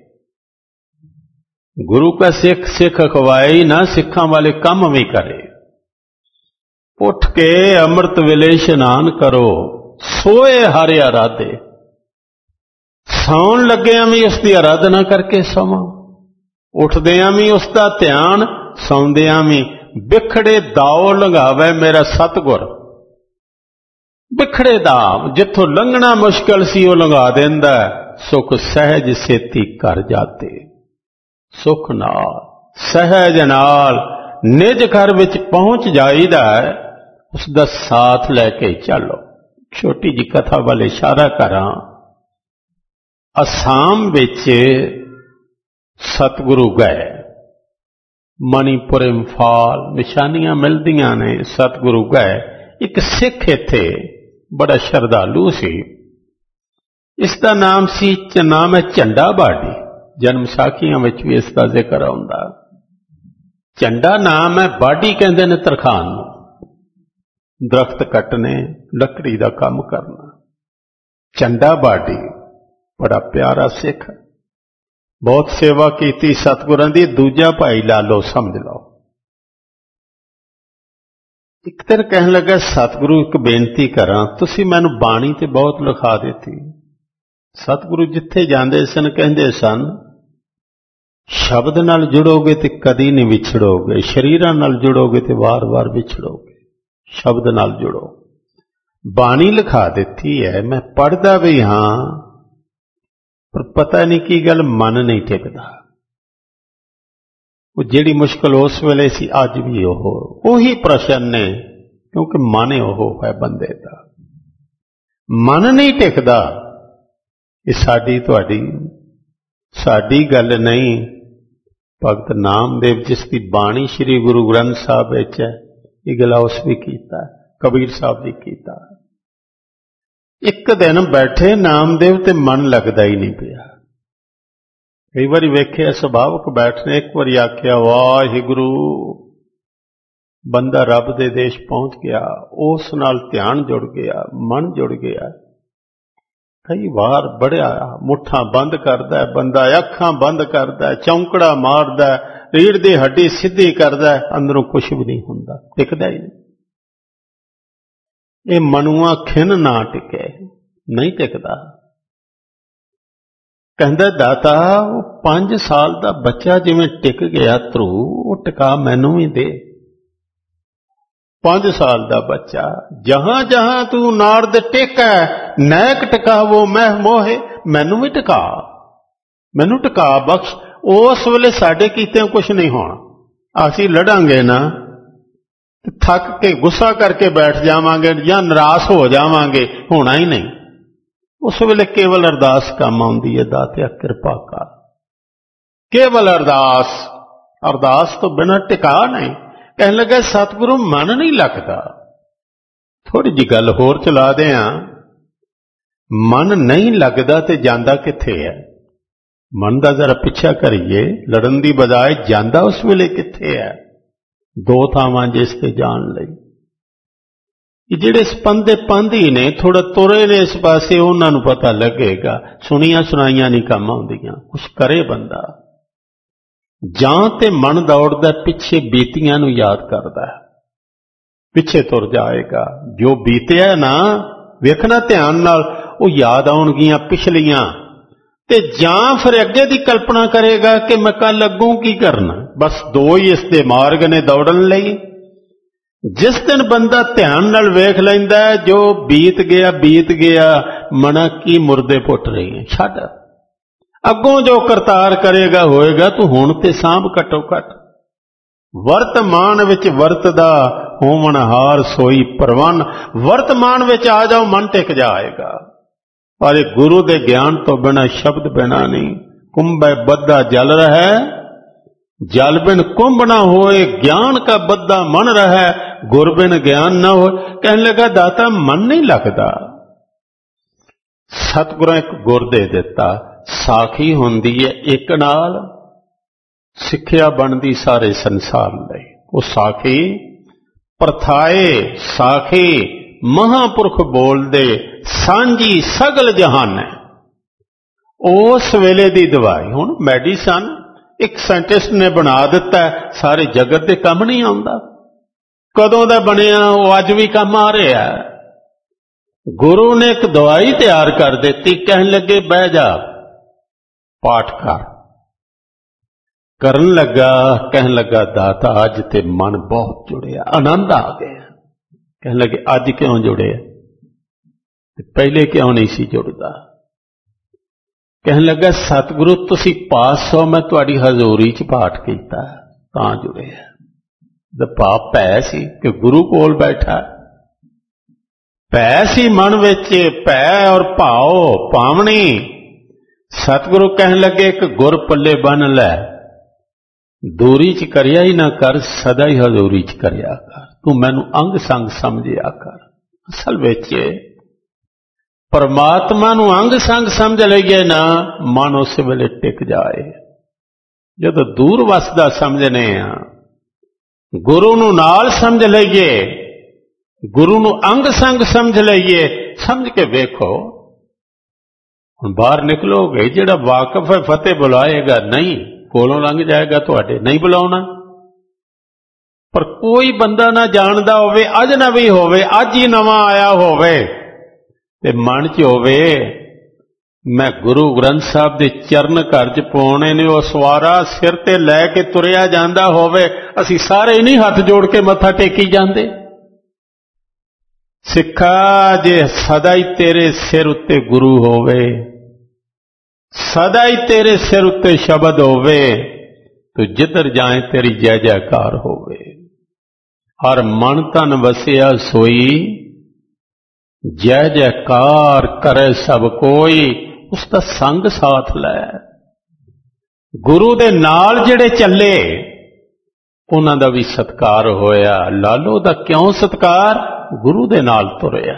ਗੁਰੂ ਕਾ ਸਿੱਖ ਸਿੱਖ ਅਖਵਾਈ ਨਾ, ਸਿੱਖਾਂ ਵਾਲੇ ਕੰਮ ਵੀ ਕਰੇ। ਉੱਠ ਕੇ ਅੰਮ੍ਰਿਤ ਵੇਲੇ ਇਸ਼ਨਾਨ ਕਰੋ, ਸੋਏ ਹਰਿ ਆਰਾਧੇ। ਸੌਣ ਲੱਗਿਆਂ ਵੀ ਉਸ ਦੀ ਆਰਾਧਨਾ ਕਰਕੇ ਸੌਵਾਂ, ਉੱਠਦਿਆਂ ਵੀ ਉਸ ਦਾ ਧਿਆਨ, ਸੌਂਦਿਆਂ ਵੀ। ਬਿਖੜੇ ਦਾਓ ਲੰਘਾਵੇ ਮੇਰਾ ਸਤਿਗੁਰ। ਬਿਖੜੇ ਦਾਵ, ਜਿੱਥੋਂ ਲੰਘਣਾ ਮੁਸ਼ਕਲ ਸੀ ਉਹ ਲੰਘਾ ਦਿੰਦਾ। ਸੁਖ ਸਹਿਜ ਸੇਤੀ ਘਰ ਜਾਤੇ। ਸੁਖ ਨਾਲ, ਸਹਿਜ ਨਾਲ ਨਿਜ ਘਰ ਵਿੱਚ ਪਹੁੰਚ ਜਾਈਦਾ ਹੈ। ਉਸ ਦਾ ਸਾਥ ਲੈ ਕੇ ਚੱਲੋ। ਛੋਟੀ ਜੀ ਕਥਾ ਵੱਲ ਇਸ਼ਾਰਾ ਕਰਾਂ। ਅਸਾਮ ਵਿੱਚ ਸਤਿਗੁਰੂ ਗਏ, ਮਣੀਪੁਰ, ਇੰਫਾਲ, ਨਿਸ਼ਾਨੀਆਂ ਮਿਲਦੀਆਂ ਨੇ। ਸਤਿਗੁਰੂ ਗਏ। ਇੱਕ ਸਿੱਖ ਇੱਥੇ ਬੜਾ ਸ਼ਰਧਾਲੂ ਸੀ, ਇਸ ਦਾ ਨਾਮ ਹੈ ਝੰਡਾ ਬਾਡੀ। ਜਨਮ ਸਾਖੀਆਂ ਵਿੱਚ ਵੀ ਇਸ ਦਾ ਜ਼ਿਕਰ ਆਉਂਦਾ। ਝੰਡਾ ਨਾਮ ਹੈ, ਬਾਡੀ ਕਹਿੰਦੇ ਨੇ ਤਰਖਾਨ ਨੂੰ। ਦਰਖਤ ਕੱਟਣੇ, ਲੱਕੜੀ ਦਾ ਕੰਮ ਕਰਨਾ। ਝੰਡਾ ਬਾਡੀ ਬੜਾ ਪਿਆਰਾ ਸਿੱਖ, ਬਹੁਤ ਸੇਵਾ ਕੀਤੀ ਸਤਿਗੁਰਾਂ ਦੀ। ਦੂਜਾ ਭਾਈ ਲਾਲੋ ਸਮਝ ਲਓ। ਇੱਕ ਦਿਨ ਕਹਿਣ ਲੱਗਾ, ਸਤਿਗੁਰੂ ਇੱਕ ਬੇਨਤੀ ਕਰਾਂ, ਤੁਸੀਂ ਮੈਨੂੰ ਬਾਣੀ ਤੇ ਬਹੁਤ ਲਿਖਾ ਦਿੱਤੀ। ਸਤਿਗੁਰੂ ਜਿੱਥੇ ਜਾਂਦੇ ਸਨ ਕਹਿੰਦੇ ਸਨ, ਸ਼ਬਦ ਨਾਲ ਜੁੜੋਗੇ ਤੇ ਕਦੀ ਨਹੀਂ ਵਿਛੜੋਗੇ, ਸਰੀਰਾਂ ਨਾਲ ਜੁੜੋਗੇ ਤੇ ਵਾਰ-ਵਾਰ ਵਿਛੜੋਗੇ। ਸ਼ਬਦ ਨਾਲ ਜੁੜੋ। ਬਾਣੀ ਲਿਖਾ ਦਿੱਤੀ ਹੈ, ਮੈਂ ਪੜ੍ਹਦਾ ਵੀ ਹਾਂ, ਪਰ ਪਤਾ ਨਹੀਂ ਕੀ ਗੱਲ, ਮਨ ਨਹੀਂ ਟਿਕਦਾ। ਉਹ ਜਿਹੜੀ ਮੁਸ਼ਕਲ ਉਸ ਵੇਲੇ ਸੀ, ਅੱਜ ਵੀ ਉਹੀ ਪ੍ਰਸ਼ਨ ਨੇ, ਕਿਉਂਕਿ ਮਨ ਉਹ ਹੈ ਬੰਦੇ ਦਾ। ਮਨ ਨਹੀਂ ਟਿਕਦਾ। ਇਹ ਸਾਡੀ ਗੱਲ ਨਹੀਂ। ਭਗਤ ਨਾਮਦੇਵ ਜਿਸ ਦੀ ਬਾਣੀ ਸ੍ਰੀ ਗੁਰੂ ਗ੍ਰੰਥ ਸਾਹਿਬ ਵਿੱਚ ਹੈ, ਇਹ ਗਲਾਉਸ ਵੀ ਕੀਤਾ, ਕਬੀਰ ਸਾਹਿਬ ਵੀ ਕੀਤਾ। ਇੱਕ ਦਿਨ ਬੈਠੇ ਨਾਮਦੇਵ ਤੇ ਮਨ ਲੱਗਦਾ ਹੀ ਨਹੀਂ ਪਿਆ। ਕਈ ਵਾਰੀ ਵੇਖਿਆ ਸੁਭਾਵਕ ਬੈਠਨੇ, ਇੱਕ ਵਾਰੀ ਆਖਿਆ ਵਾਹਿਗੁਰੂ, ਬੰਦਾ ਰੱਬ ਦੇ ਦੇਸ਼ ਪਹੁੰਚ ਗਿਆ, ਉਸ ਨਾਲ ਧਿਆਨ ਜੁੜ ਗਿਆ, ਮਨ ਜੁੜ ਗਿਆ। ਕਈ ਵਾਰ ਬੜਿਆ ਮੁੱਠਾਂ ਬੰਦ ਕਰਦਾ ਬੰਦਾ, ਅੱਖਾਂ ਬੰਦ ਕਰਦਾ, ਚੌਂਕੜਾ ਮਾਰਦਾ, ਰੀੜ ਦੀ ਹੱਡੀ ਸਿੱਧੀ ਕਰਦਾ, ਅੰਦਰੋਂ ਕੁਛ ਵੀ ਨਹੀਂ ਹੁੰਦਾ, ਟਿਕਦਾ ਹੀ ਨਹੀਂ। ਇਹ ਮਨੂਆ ਖਿੰਨ ਨਾ ਟਿਕੇ, ਨਹੀਂ ਟਿਕਦਾ। ਕਹਿੰਦਾ ਦਾਤਾ, ਉਹ 5 ਸਾਲ ਦਾ ਬੱਚਾ ਜਿਵੇਂ ਟਿਕ ਗਿਆ ਧਰੂ, ਉਹ ਟਿਕਾ ਮੈਨੂੰ ਵੀ ਦੇ। 5 ਸਾਲ ਦਾ ਬੱਚਾ, ਜਹਾਂ ਜਹਾਂ ਤੂੰ ਨਾਰਦ ਟੇਕੈ, ਨੈਕ ਟਿਕਾਵੋ ਮਹਿ ਮੋਹੇ। ਮੈਨੂੰ ਵੀ ਟਿਕਾ, ਮੈਨੂੰ ਟਿਕਾ ਬਖਸ਼। ਉਸ ਵੇਲੇ ਸਾਡੇ ਕੀਤਿਆਂ ਕੁਛ ਨਹੀਂ ਹੋਣਾ। ਅਸੀਂ ਲੜਾਂਗੇ ਨਾ, ਥੱਕ ਕੇ ਗੁੱਸਾ ਕਰਕੇ ਬੈਠ ਜਾਵਾਂਗੇ ਜਾਂ ਨਿਰਾਸ਼ ਹੋ ਜਾਵਾਂਗੇ, ਹੋਣਾ ਹੀ ਨਹੀਂ। ਉਸ ਵੇਲੇ ਕੇਵਲ ਅਰਦਾਸ ਕੰਮ ਆਉਂਦੀ ਹੈ, ਦਾਤਿਆ ਕਿਰਪਾ ਕਰ। केवल अरदास, अरदास तो बिना टिका नहीं। कहने लगे सतगुरु मन नहीं लगता। थोड़ी जी गल होर चला दें, मन नहीं लगता तो जांदा किथे है? मन का जरा पिछा करिए, लड़न की बजाय जांदा उस वेले किथे है? दो थावां जिस ते जान लई। जिहड़े स्पंदे पंधी ने थोड़ा तुरे ने इस पासे, उन्होंने पता लगेगा। सुनिया सुनाइया नहीं काम आउंदियां, कुछ करे बंदा। जां ते मन दौड़दा पिछे बीतियां नूं याद करदा है, पिछे तुर जाएगा। जो बीतिया ना वेखना ध्यान नाल, वो याद आउणगियां पिछलियां। ते जां फिर अगे दी कल्पना करेगा कि मैं कल अगों की करना। बस दो ही इसदे मार्ग ने दौड़न लई। जिस दिन बंदा ध्यान नाल वेख लैंदा है, जो बीत गया, मना की मुरदे पुट रही है, छड्ड। अगों जो करतार करेगा होएगा, तू हुण ते सांभ घटो घट। वर्तमान विच वरतदा होवनहार सोई परवान। वर्तमान विच आ जाओ, मन टिक जाएगा। पर गुरु दे ज्ञान तो बिना, शब्द बिना नहीं। कुंभे बद्दा जल रहा, जल बिन कुंभ न होए। ज्ञान का बद्दा मन रहा, गुर बिन ज्ञान न हो। कहने लगा दाता मन नहीं लगता। सतगुरु एक गुर दे दिता, साखी हुंदी है एक नाल, सिक्ख्या बनदी सारे संसार लई। वो साखी प्रथाए साखी महापुरख बोल दे, सांझी सगल जहान है। उस वेले दी दवाई हुण मैडिसन एक साइंटिस्ट ने बना दिता है, सारे जगत के काम नहीं आउंदा। कदों दा बनिया, वो अज भी काम आ रहा है। गुरु ने एक दवाई तैयार कर दी। कहने लगे बह जा, पाठ कर। करन लगा, कहने लगा दाता अज ते मन बहुत जुड़िया, आनंद आ गया। कहने लगे अज क्यों जुड़े, पहले क्यों नहीं सी जुड़दा? कहने लगा सतगुरु तुसी पास हो, मैं तुहाडी हजूरी च पाठ कीता तां जुड़े। द पाप भै सी कि गुरु कोल बैठा, भै सी मन विच, भै और भाओ पावनी। सतगुरु कहने लगे एक गुर पल्ले बन लै, दूरी च करिया ही ना कर, सदा ही हजूरी च करिया कर। तू मैनू अंग संग समझिया कर। असल विच परमात्मा नू अंग संग समझ लईए ना, मन उस वेले टिक जाए। जब दूर वसदा समझने आ, गुरु नू नाल समझ लईए, गुरु नू अंग संग समझ लईए, समझ के वेखो। हुण बाहर निकलोगे, जिहड़ा वाकफ है फतेह बुलाएगा, नहीं कोलों लंघ जाएगा, तुहाडे नहीं बुलाउणा। पर कोई बंदा ना जानदा होवे, अजनबी होवे, अज ही नवां आया होवे, ते मन च होवे मैं गुरु ग्रंथ साहब दे चरण घर च पाउणे ने, वो सवारा सिर ते लैके तुरिया जांदा होवे, असीं सारे नहीं हाथ जोड़ के मत्था टेकी जांदे। सिखा जे सदा ही तेरे सिर उत्ते गुरु होवे, सदा ही तेरे सिर उत्ते शब्द होवे, तो जिधर जाए तेरी जय जयकार होवे। हर मन तन वसिया सोई, जय जयकार करे सब कोई, उसका संग साथ लै। गुरु दे नाल जिहड़े चले, उन्हां दा भी सत्कार होया। लालो दा क्यों सत्कार? गुरु दे नाल तुरिया।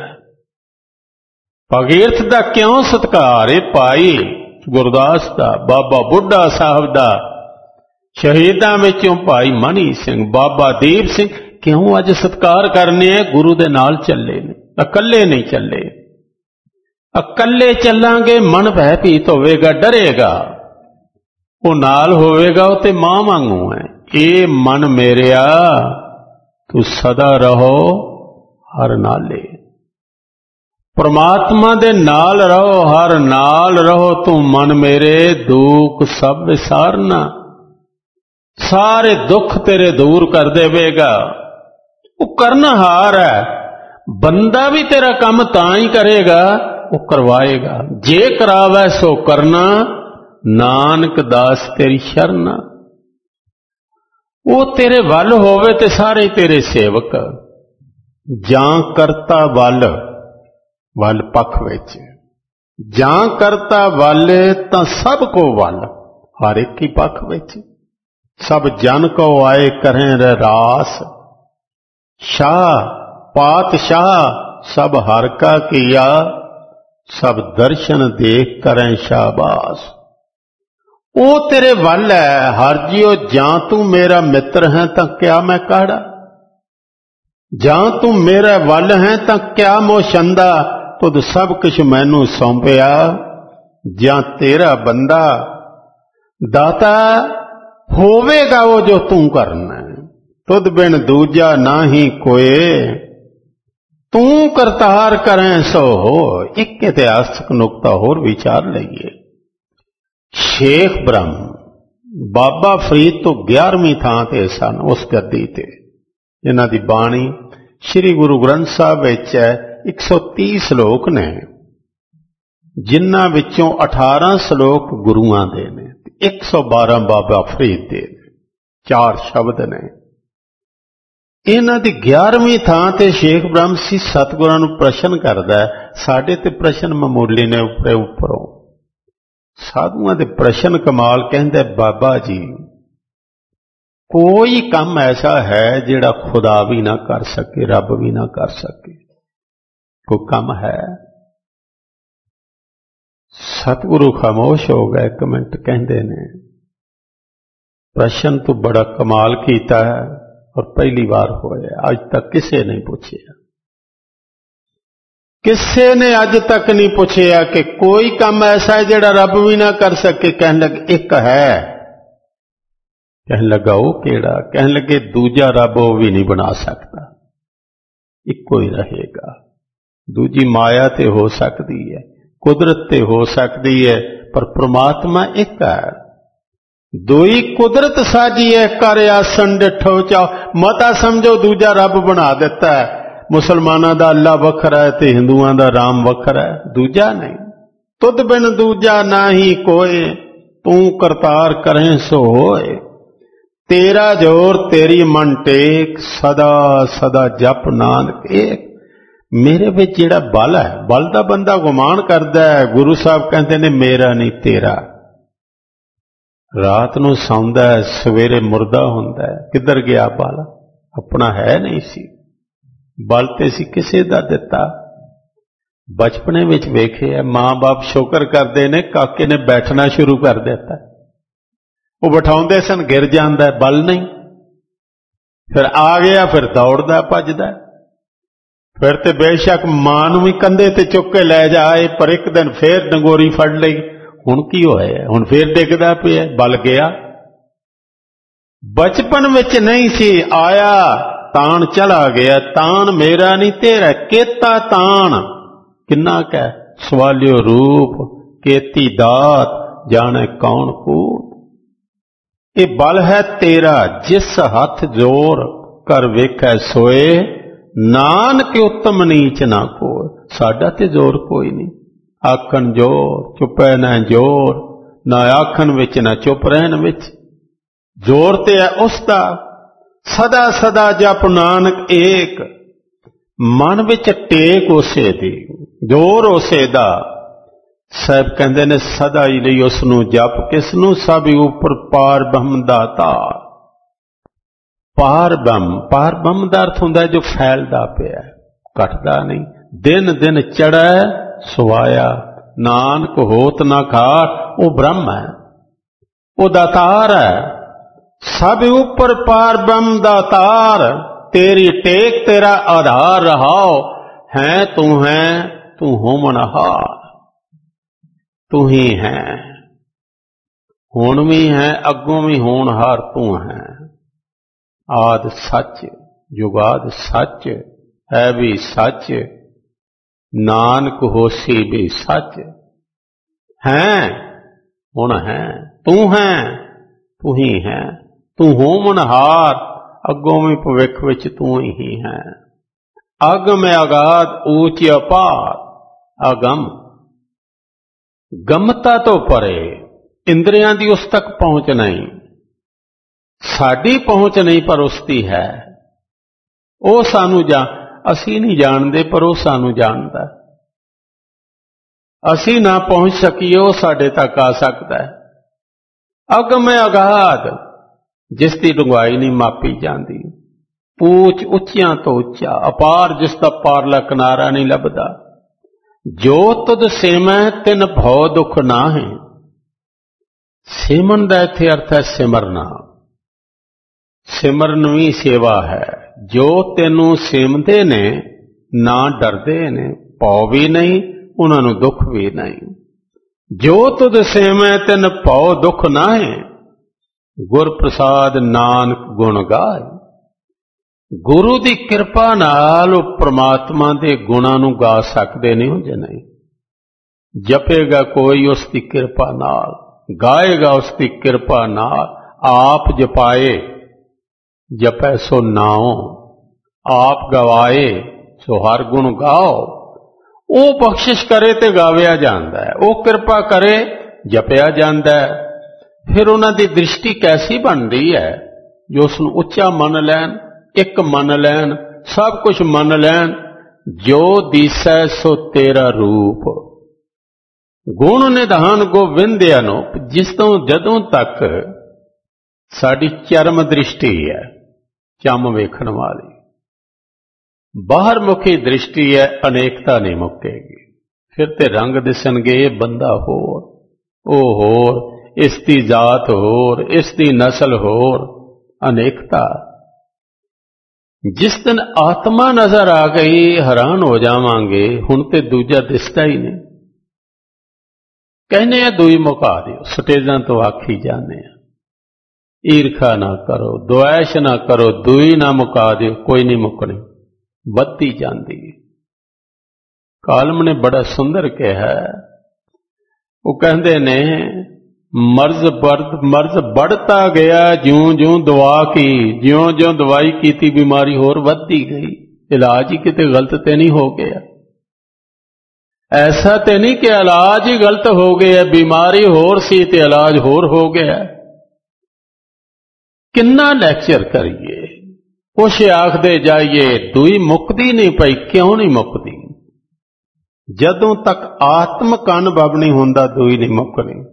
भगीरथ दा क्यों सत्कार? ए भाई गुरदास दा, बाबा बुढ़ा साहब दा, शहीदां विचों भाई मनी सिंह, बाबा दीप सिंह, क्यों अज सत्कार करने? गुरु दे नाल चले ने, अकले नहीं चले। अकले चलांगे मन भयभीत होवेगा, डरेगा। वो नाल होवेगा, वो ते मां वांगू है। ए मन मेरिया तू सदा रहो हर नाले, परमात्मा दे नाल रहो, हर नाल रहो। तू मन मेरे दुख सब विसारना, सारे दुख तेरे दूर कर देवेगा। वो करना हार है। बंदा भी तेरा काम तां ही करेगा, वो करवाएगा। जे करावे सो करना, नानक दास तेरी शरणा। वो तेरे वल होवे ते सारे तेरे सेवक। जां करता वल, वल पख विच जां करता वल तां सब को वल। हर एक ही पख विच। सब जन को आए करें रास, शाह पातशाह सब हर का किया, सब दर्शन देख करें शाबाश। ओ तेरे वल है हर जियो, जां तू मेरा मित्र है तां क्या मैं काड़ा, जां तू मेरा वल है तां क्या मोशंदा, तुद सब कुछ मैनू सौंपिया, जां तेरा बंदा। दाता होवेगा वो जो तू करना है, तुद बिन दूजा ना ही कोई, तू करतार करें सो हो। एक इतिहासक नुकता होर विचार लईए। शेख ब्रह्म बाबा फरीद तो 11वीं थां ते सन उस गद्दी ते। इन्हां दी बाणी श्री गुरु ग्रंथ साहब विच 130 श्लोक ने, जिन्हां विचों 18 श्लोक गुरुआं दे ने, 112 बाबा फरीद दे ने, 4 शब्द ने। इन्हां दी 11वीं थां ते शेख ब्रह्म सी सतगुरां नूं प्रश्न करदा है। साडे ते प्रश्न मामूली ने उपरों, साधुआं दे प्रश्न कमाल। कहंदे बाबा जी कोई काम ऐसा है जिहड़ा खुदा भी ना कर सके, रब भी ना कर सके, कोई काम है? सतगुरु खामोश हो गए, एक मिनट। कहंदे ने प्रश्न तो बड़ा कमाल कीता है और पहली बार होया, अज तक किसी नहीं पूछा, किसी ने अज तक नहीं पूछा कि कोई काम ऐसा है जिहड़ा रब भी ना कर सके। कहने लगे एक है। कहने लगा वो केड़ा? कहने लगे दूजा रब वो भी नहीं बना सकता, इको ही रहेगा। दूजी माया ते हो सकती है, कुदरत ते हो सकती है, पर परमात्मा एक है। दोई कुदरत साजी है, कर आसन डिठो चाओ। मता समझो दूजा रब बना दिता है। मुसलमाना दा अल्लाह वखरा है ते हिंदुआं दा राम वखरा है, दूजा नहीं। तुद बिन दूजा ना ही कोई, तू करतार करें सो होए। तेरा जोर तेरी मन टेक, सदा सदा जप नानक एक। मेरे विच जिहड़ा बल है, बल दा बंदा गुमान करदा है। गुरु साहब कहते ने मेरा नहीं तेरा। रात नूं सौंदा है, सवेरे मुर्दा हुंदा है। किधर गया बल? अपना है नहीं सी। बल ते सी किसे दा दिता। बचपने विच वेखिया मां बाप शुक्र करते ने, काके ने बैठना शुरू कर दिता, वो बिठाउंदे सन, गिर जांदा है, बल नहीं। फिर आ गया, फिर दौड़दा भजदा, फिर ते बेशक मां नूं भी कंधे ते चुक के लै जाए, पर एक दिन फिर डंगोरी फड़ लई। हुण की होया? हुण फिर डिगदा पिया, बल गया। बचपन विच नहीं सी आया, तान चला गया। तान मेरा नहीं तेरा, केता तान किन्ना कै, सवालियो रूप केती दात, जाने कौन कूत। ये बल है तेरा, जिस हथ जोर कर वेखै सोए, नानक उत्तम नीच ना कोय। साडा ते जोर कोई नहीं। आखन जोर चुपै न जोर, ना आखन विच ना चुप रहन विच। जोर ते है उसदा, सदा सदा जप नानक एक। मन विच टेक उसे दी, जोर उसे दा। साहब कहते ने सदा ही ਲਈ उसनू जप, किसनू? सब उपर पार ब्रह्म दाता। पार ब्रह्म का अर्थ हुंदा जो फैलदा पिया, घटदा नहीं। दिन दिन चढ़ै सुवाया, नानक होत ना खार। वो ब्रह्म है, वो दातार है। सब ऊपर पार ब्रह्म दातार, तेरी टेक तेरा आधार रहाओ। है तू होमनहार, तू ही है, हुण भी है, अगों भी होनहार तू है। आद सच जुगाद सच, है भी सच, नानक होसी भी सच। है हुण है, तू ही है, तू होमनहार, अगों भी भविख विच तू ही है। अगम अगाध ऊंच अपार, अगम गमता तो परे, इंद्रियां दी उस तक पहुंच नहीं, साडी पहुंच नहीं पर उसकी है। वो सानू असी नहीं जानते पर वो सानू जानदा। असी ना पहुंच सकीए वो साडे तक आ सकता है। ਅਗਮ ਅਗਾਧ ਜਿਸ ਦੀ ਡੂੰਘਾਈ ਨਹੀਂ ਮਾਪੀ ਜਾਂਦੀ, ਊਚ ਉੱਚਿਆਂ ਤੋਂ ਉੱਚਾ, ਅਪਾਰ ਜਿਸ ਦਾ ਪਾਰਲਾ ਕਿਨਾਰਾ ਨਹੀਂ ਲੱਭਦਾ। ਜੋ ਤੁਧ ਸੇਮੈ ਤਿਨ ਭਉ ਦੁਖ ਨਾਹੀਂ। ਸੇਮਨ ਦਾ ਇੱਥੇ ਅਰਥ ਹੈ ਸਿਮਰਨਾ। ਸਿਮਰਨ ਵੀ ਸੇਵਾ ਹੈ। ਜੋ ਤੈਨੂੰ ਸੇਮਦੇ ਨੇ ਨਾ ਡਰਦੇ ਨੇ, ਭਉ ਵੀ ਨਹੀਂ ਉਹਨਾਂ ਨੂੰ ਦੁੱਖ ਵੀ ਨਹੀਂ। ਜੋ ਤੁਧ ਸੇਮੈ ਤਿਨ ਭਉ ਦੁਖ ਨਾਹੀਂ, ਗੁਰ ਪ੍ਰਸਾਦ ਨਾਨਕ ਗੁਣ ਗਾਏ। ਗੁਰੂ ਦੀ ਕਿਰਪਾ ਨਾਲ ਉਹ ਪ੍ਰਮਾਤਮਾ ਦੇ ਗੁਣਾਂ ਨੂੰ ਗਾ ਸਕਦੇ ਨਹੀਂ ਹੁੰਦੇ। ਨਹੀਂ ਜਪੇਗਾ ਕੋਈ ਉਸ ਦੀ ਕਿਰਪਾ ਨਾਲ, ਗਾਏਗਾ ਉਸ ਦੀ ਕਿਰਪਾ ਨਾਲ। ਆਪ ਜਪਾਏ ਜਪੈ ਸੋ ਨਾਉ, ਆਪ ਗਵਾਏ ਸੋ ਹਰ ਗੁਣ ਗਾਓ। ਉਹ ਬਖਸ਼ਿਸ਼ ਕਰੇ ਤੇ ਗਾਵਿਆ ਜਾਂਦਾ ਹੈ, ਉਹ ਕਿਰਪਾ ਕਰੇ ਜਪਿਆ ਜਾਂਦਾ ਹੈ। ਫਿਰ ਉਹਨਾਂ ਦੀ ਦ੍ਰਿਸ਼ਟੀ ਕੈਸੀ ਬਣਦੀ ਹੈ ਜੋ ਉਸ ਨੂੰ ਉੱਚਾ ਮੰਨ ਲੈਣ, ਇੱਕ ਮੰਨ ਲੈਣ, ਸਭ ਕੁਝ ਮੰਨ ਲੈਣ। ਜੋ ਦੀਸੈ ਸੋ ਤੇਰਾ ਰੂਪ, ਗੁਣ ਨਿਧਾਨ ਗੋਬਿੰਦ ਅਨੂਪ। ਜਿਸ ਤੋਂ ਜਦੋਂ ਤੱਕ ਸਾਡੀ ਚਰਮ ਦ੍ਰਿਸ਼ਟੀ ਹੈ, ਚੰਮ ਵੇਖਣ ਵਾਲੀ, ਬਾਹਰ ਮੁਖੀ ਦ੍ਰਿਸ਼ਟੀ ਹੈ, ਅਨੇਕਤਾ ਨਹੀਂ ਮੁੱਕੇਗੀ। ਫਿਰ ਤੇ ਰੰਗ ਦਿਸਣਗੇ, ਇਹ ਬੰਦਾ ਹੋਰ, ਉਹ ਹੋਰ, ਇਸ ਦੀ ਜਾਤ ਹੋਰ, ਇਸ ਦੀ ਨਸਲ ਹੋਰ, ਅਨੇਕਤਾ। ਜਿਸ ਦਿਨ ਆਤਮਾ ਨਜ਼ਰ ਆ ਗਈ ਹੈਰਾਨ ਹੋ ਜਾਵਾਂਗੇ, ਹੁਣ ਤੇ ਦੂਜਾ ਦਿਸਦਾ ਹੀ ਨਹੀਂ। ਕਹਿੰਦੇ ਆ ਦੂਈ ਮੁਕਾ ਦਿਓ, ਸਟੇਜਾਂ ਤੋਂ ਆਖੀ ਜਾਂਦੇ ਆ ਈਰਖਾ ਨਾ ਕਰੋ, ਦੁਆਇਸ਼ ਨਾ ਕਰੋ, ਦੂਈ ਨਾ ਮੁਕਾ ਦਿਓ, ਕੋਈ ਨਹੀਂ ਮੁੱਕਣੀ, ਵੱਧਦੀ ਜਾਂਦੀ। ਕਾਲਮ ਨੇ ਬੜਾ ਸੁੰਦਰ ਕਿਹਾ, ਉਹ ਕਹਿੰਦੇ ਨੇ ਮਰਜ਼ बढ़ता गया ज्यों ज्यों दवा की, ज्यों ज्यों दवाई की थी बीमारी होर बढ़ती गई। इलाज ही किते गलत ते नहीं हो गया, ऐसा ते नहीं कि इलाज ही गलत हो गया, बीमारी होर सी ते इलाज होर हो गया। किन्ना लैक्चर करिए, कुछ आखदे जाइए, दुई मुकदी नहीं पई। क्यों नहीं मुकदी? जदों तक आत्म कन बब नहीं हुंदा दुई नहीं मुकनी।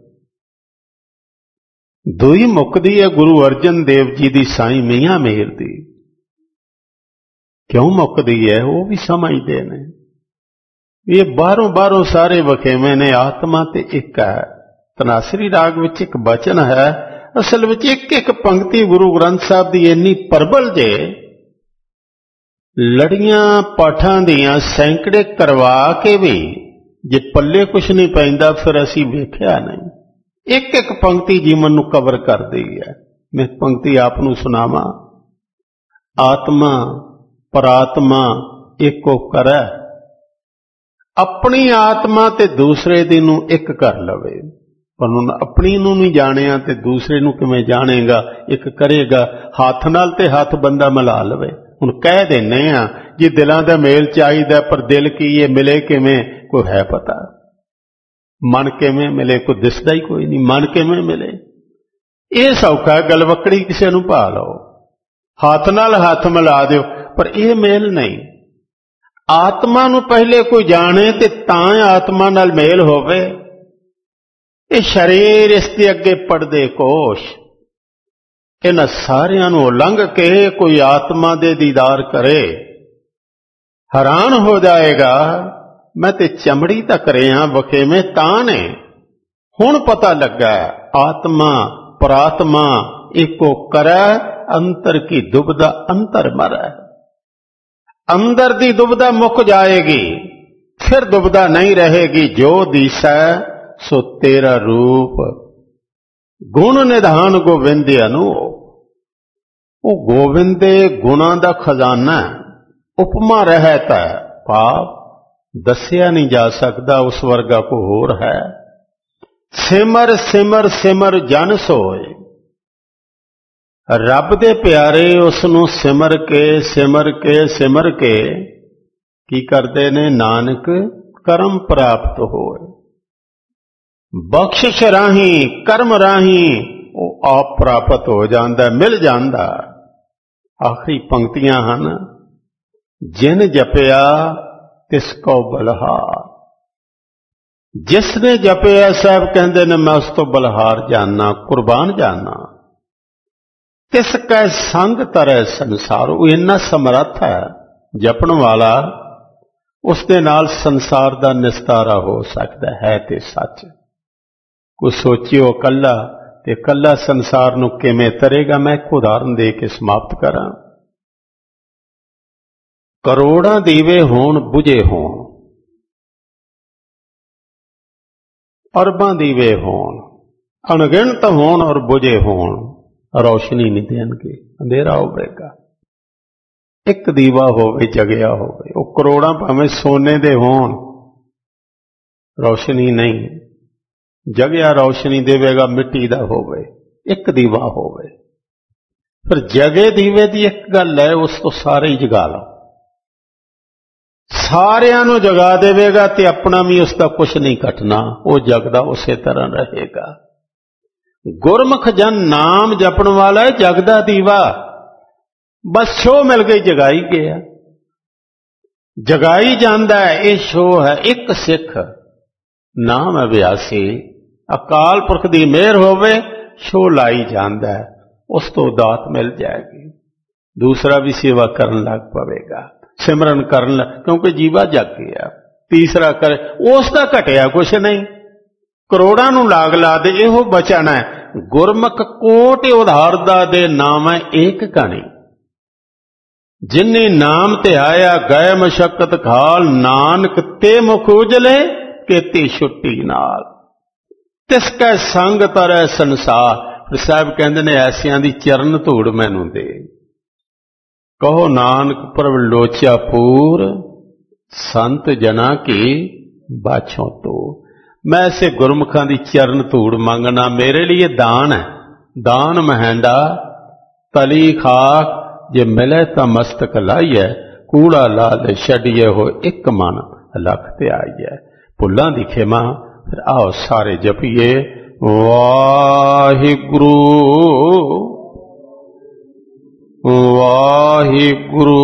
दुई मुकदी है गुरु अर्जन देव जी दी साईं मियां मेर दी। क्यों मुकदी है? वो भी समझते ने। ये बाहरों बाहरों सारे वखेवे ने, आत्मा ते एक है। तनासरी राग विच एक बचन है, असल विच एक एक पंक्ति गुरु ग्रंथ साहब दी इन्नी प्रबल जे, लड़ियां पाठां दियां सैकड़े करवा के भी जे पल्ले कुछ नहीं पैंदा फिर असीं वेख्या नहीं। एक एक पंक्ति जीवन नूं कवर कर दी है। मैं पंक्ति आपनूं सुनावां। आत्मा परात्मा एको करै, अपनी आत्मा ते दूसरे दी नूं एक कर लवे। पर हुण अपनी नूं नहीं जाणिया ते दूसरे नूं किवें जाणेगा? एक करेगा, हाथ नाल ते हाथ बंदा मिला लवे। हुण कह दिंदे आ जी दिलां दा मेल चाहीदा, पर दिल की ये मिले किवें? कोई है पता? मन किवें मिले? कोई दिसदा ही कोई नहीं। मन किवें मिले? ये सौखा है, गलवकड़ी किसी नूं पा लो, हाथ नाल हाथ मिला दिओ, पर यह मेल नहीं। आत्मा नूं पहले कोई जाने ते तां आत्मा नाल मेल होवे। ये शरीर इसके अगे पड़दे कोश, इन्हां सारियां नूं उलंघ के कोई आत्मा दे दीदार करे, हैरान हो जाएगा। मैं ते चमड़ी तक रहा वखेवें तां ने, हुण पता लगा आत्मा परात्मा एको करै, अंतर की दुबदा अंतर मरै। अंदर दी दुबदा मुक जाएगी, फिर दुबदा नहीं रहेगी। जो दिसै सो तेरा रूप, गुण निधान गोविंद अनूप। वो गोविंद गुणां दा खजाना है, उपमा रहत है, भाव दसिया नहीं जा सकता, उस वर्गा को होर है। सिमर सिमर सिमर जन सोए, रब दे प्यारे उसनूं सिमर के सिमर के सिमर के की करते ने? नानक करम प्राप्त होए। बख्शिश राही कर्म राही वो आप प्राप्त हो जाता, मिल जाता। आखिरी पंक्तियां हन, जिन जपिया तिसको बलहार। जिसने जपिया साहब कहते ने मैं उस तो बलहार जानना कुर्बान जानना तिस कै संग तरह संसार। वो इन्ना समर्थ है जपण वाला उसके नाल संसार का निस्तारा हो सकता है ते सच। कोई सोचियो कला ते कला संसार नूं किवें तरेगा। मैं एक उदाहरण दे के समाप्त करा। करोड़ां दीवे होण बुझे होण अरबां दीवे होण अणगिणत होण और बुझे होण रोशनी नहीं देणगे अंधेरा होवेगा। एक दीवा होवे जगया होवे वो करोड़ां भावें सोने दे होण रोशनी नहीं जगया रोशनी देवेगा मिट्टी दा होवे एक दीवा होवे। पर जगे दीवे दी एक गल है उस तो सारे ही जगा लो सारियां नूं जगा देवेगा ते अपना भी उसका कुछ नहीं घटना वो जगदा उसे तरह रहेगा। गुरमुख जन नाम जपण वाला है जगदा दीवा बस शो मिल गई जगाई गया जगाई जांदा है। ये शो है एक सिख नाम अभ्यासी अकाल पुरख दी मेहर होवे शो लाई जांदा है उस तो दात मिल जाएगी। दूसरा भी सेवा करन लग पवेगा सिमरन करन लग क्योंकि जीवा जग गया। तीसरा करे उसका घटिया कुछ नहीं करोड़ां नूं लाग ला दे इहो बचन है। गुरमुख कोट उधारदा दे नाम है एक कहानी जिन्नी नाम ते आया गए मशक्कत खाल नानक ते मुख उजले केती छुट्टी नाल तिसकै संग तरह संसार। साहब कहते ने ऐसियां दी चरण धूड़ मैनू दे कहो नानक प्रभ लोचा पूर संत जना की बाछों तो। मैं ऐसे गुरमुखां दी चरण धूड़ मंगना मेरे लिए दान है दान महेंडा तली खाक जे मिले तो मस्तक लाइए कूड़ा लाल छड़िए हो एक मन लख ते आईए। भुल्लां दी खेमा फिर आओ सारे जपिए वाहिगुरु वाहिगुरु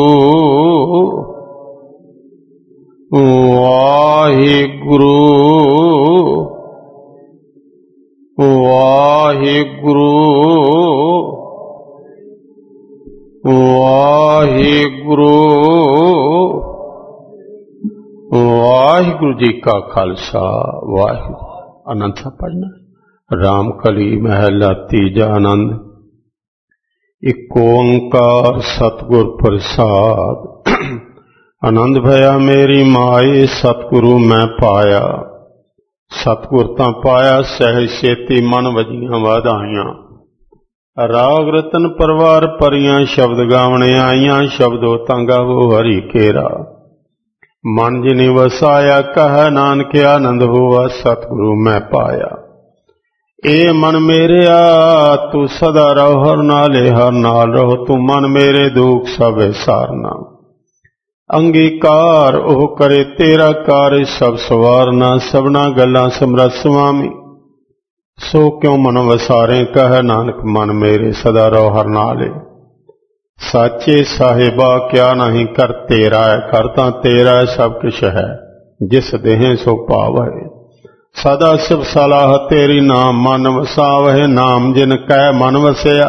वाहिगुरु वाहिगुरु वाहिगुरु वाहिगुरु जी का खालसा वाहिगुरु। आनंद सा पढ़ना राम कली महला तीजा आनंद। एक ओंकार सतगुर प्रसाद आनंद भया मेरी माए सतगुरु मैं पाया। सतगुर तां पाया सहज छेती मन वजियां वाधाइयां। राग रतन परवार परियां शब्द गावने आईयां शब्दों तां गावो हरि केरा। मन जिनि वसाया कह नानक आनंद हुआ सतगुरु मैं पाया। ए मन मेरे तू सदा रहो हर नाल रहो तू मन मेरे दुख सब सारना। अंगीकार ओह करे तेरा कार्य सब सवारना सबना गल्लां समरथ स्वामी। सो क्यों मन वसारे कह नानक मन मेरे सदा रहो हर नाले। साचे साहिबा क्या नहीं कर तेरा है करता तेरा है सब कुछ है जिस देहें सो पावै। सदा शिव सलाह तेरी नाम मन वसावह नाम जिन कह मन वसया।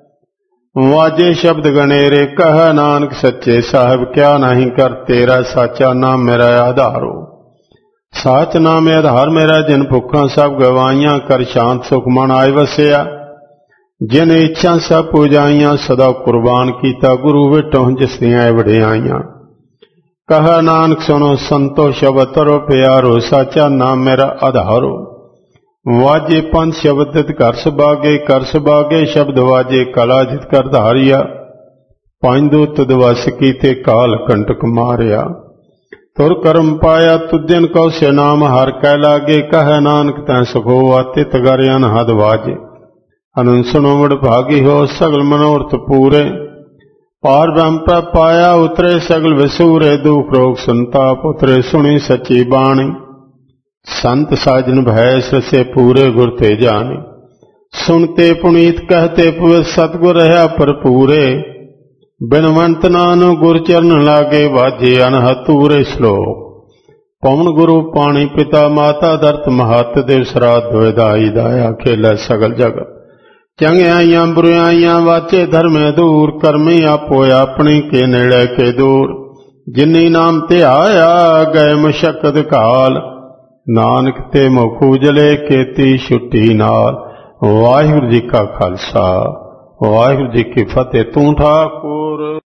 वाजे शब्द गणेरे कह नानक सच्चे साहिब क्या नहीं कर तेरा साचा नाम मेरा आधारो। साच नाम आधार मेरा जिन भुखा सब गवाइयां कर शांत सुख मन आय वसया। जिन इच्छा सब पूजाइयां सदा कुर्बान कीता गुरु विटों जिस दियां वडियाइयां। कह नानक सुनो संतो शब्द तरो प्यारो साचा नाम मेरा आधारो। वाजे पंच शब्द जित कर सुभागे शब्द वाजे कला जित कर धारिया। पंज दूत दिवस कीते काल कंटक मारिया। तुर कर्म पाया तुदिन कौ से नाम हर कै लागे। कह नानक तै सुखोआ तित गर अनहद वाजे। अनंत सुनो वड भागी हो सगल मनोरथ पूरे। पार ब्रह्म पर पाया उतरे सगल विसूरे। दुख रोग संताप उतरे सुनी सच्ची बाणी। संत साजन भय से पूरे गुर ते जाने। सुनते पुनीत कहते पुए सतगुर रहा भरपूरे। बिनवंत नानो गुर चरण लागे वाजे अनहद तूरे श्लोक। ਪਵਨ ਗੁਰੂ ਪਾਣੀ ਪਿਤਾ ਮਾਤਾ ਦਰਤ ਮਹੱਤ ਦੇਵ ਸਰਾਧ ਵਿਦਾਈ ਦਾਇਆ ਖੇਲੇ ਸਗਲ ਜਗਤ ਚੰਗਿਆਈਆਂ ਬੁਰਿਆਈਆਂ ਵਾਚੇ ਧਰਮੇ ਦੂਰ ਕਰਮੀ ਆਪੋ ਆਪਣੀ ਕੇ ਨੇੜੇ ਕੇ ਦੂਰ ਜਿਨੀ ਨਾਮ ਧਿਆਇਆ ਗਏ ਮਸ਼ਕਤ ਕਾਲ ਨਾਨਕ ਤੇ ਮੁਖ ਉਜਲੇ ਕੀਤੀ ਛੁੱਟੀ ਨਾਲ। ਵਾਹਿਗੁਰੂ ਜੀ ਕਾ ਖਾਲਸਾ ਵਾਹਿਗੁਰੂ ਜੀ ਕੀ ਫਤਿਹ। ਤੂੰ ਠਾਕੁਰ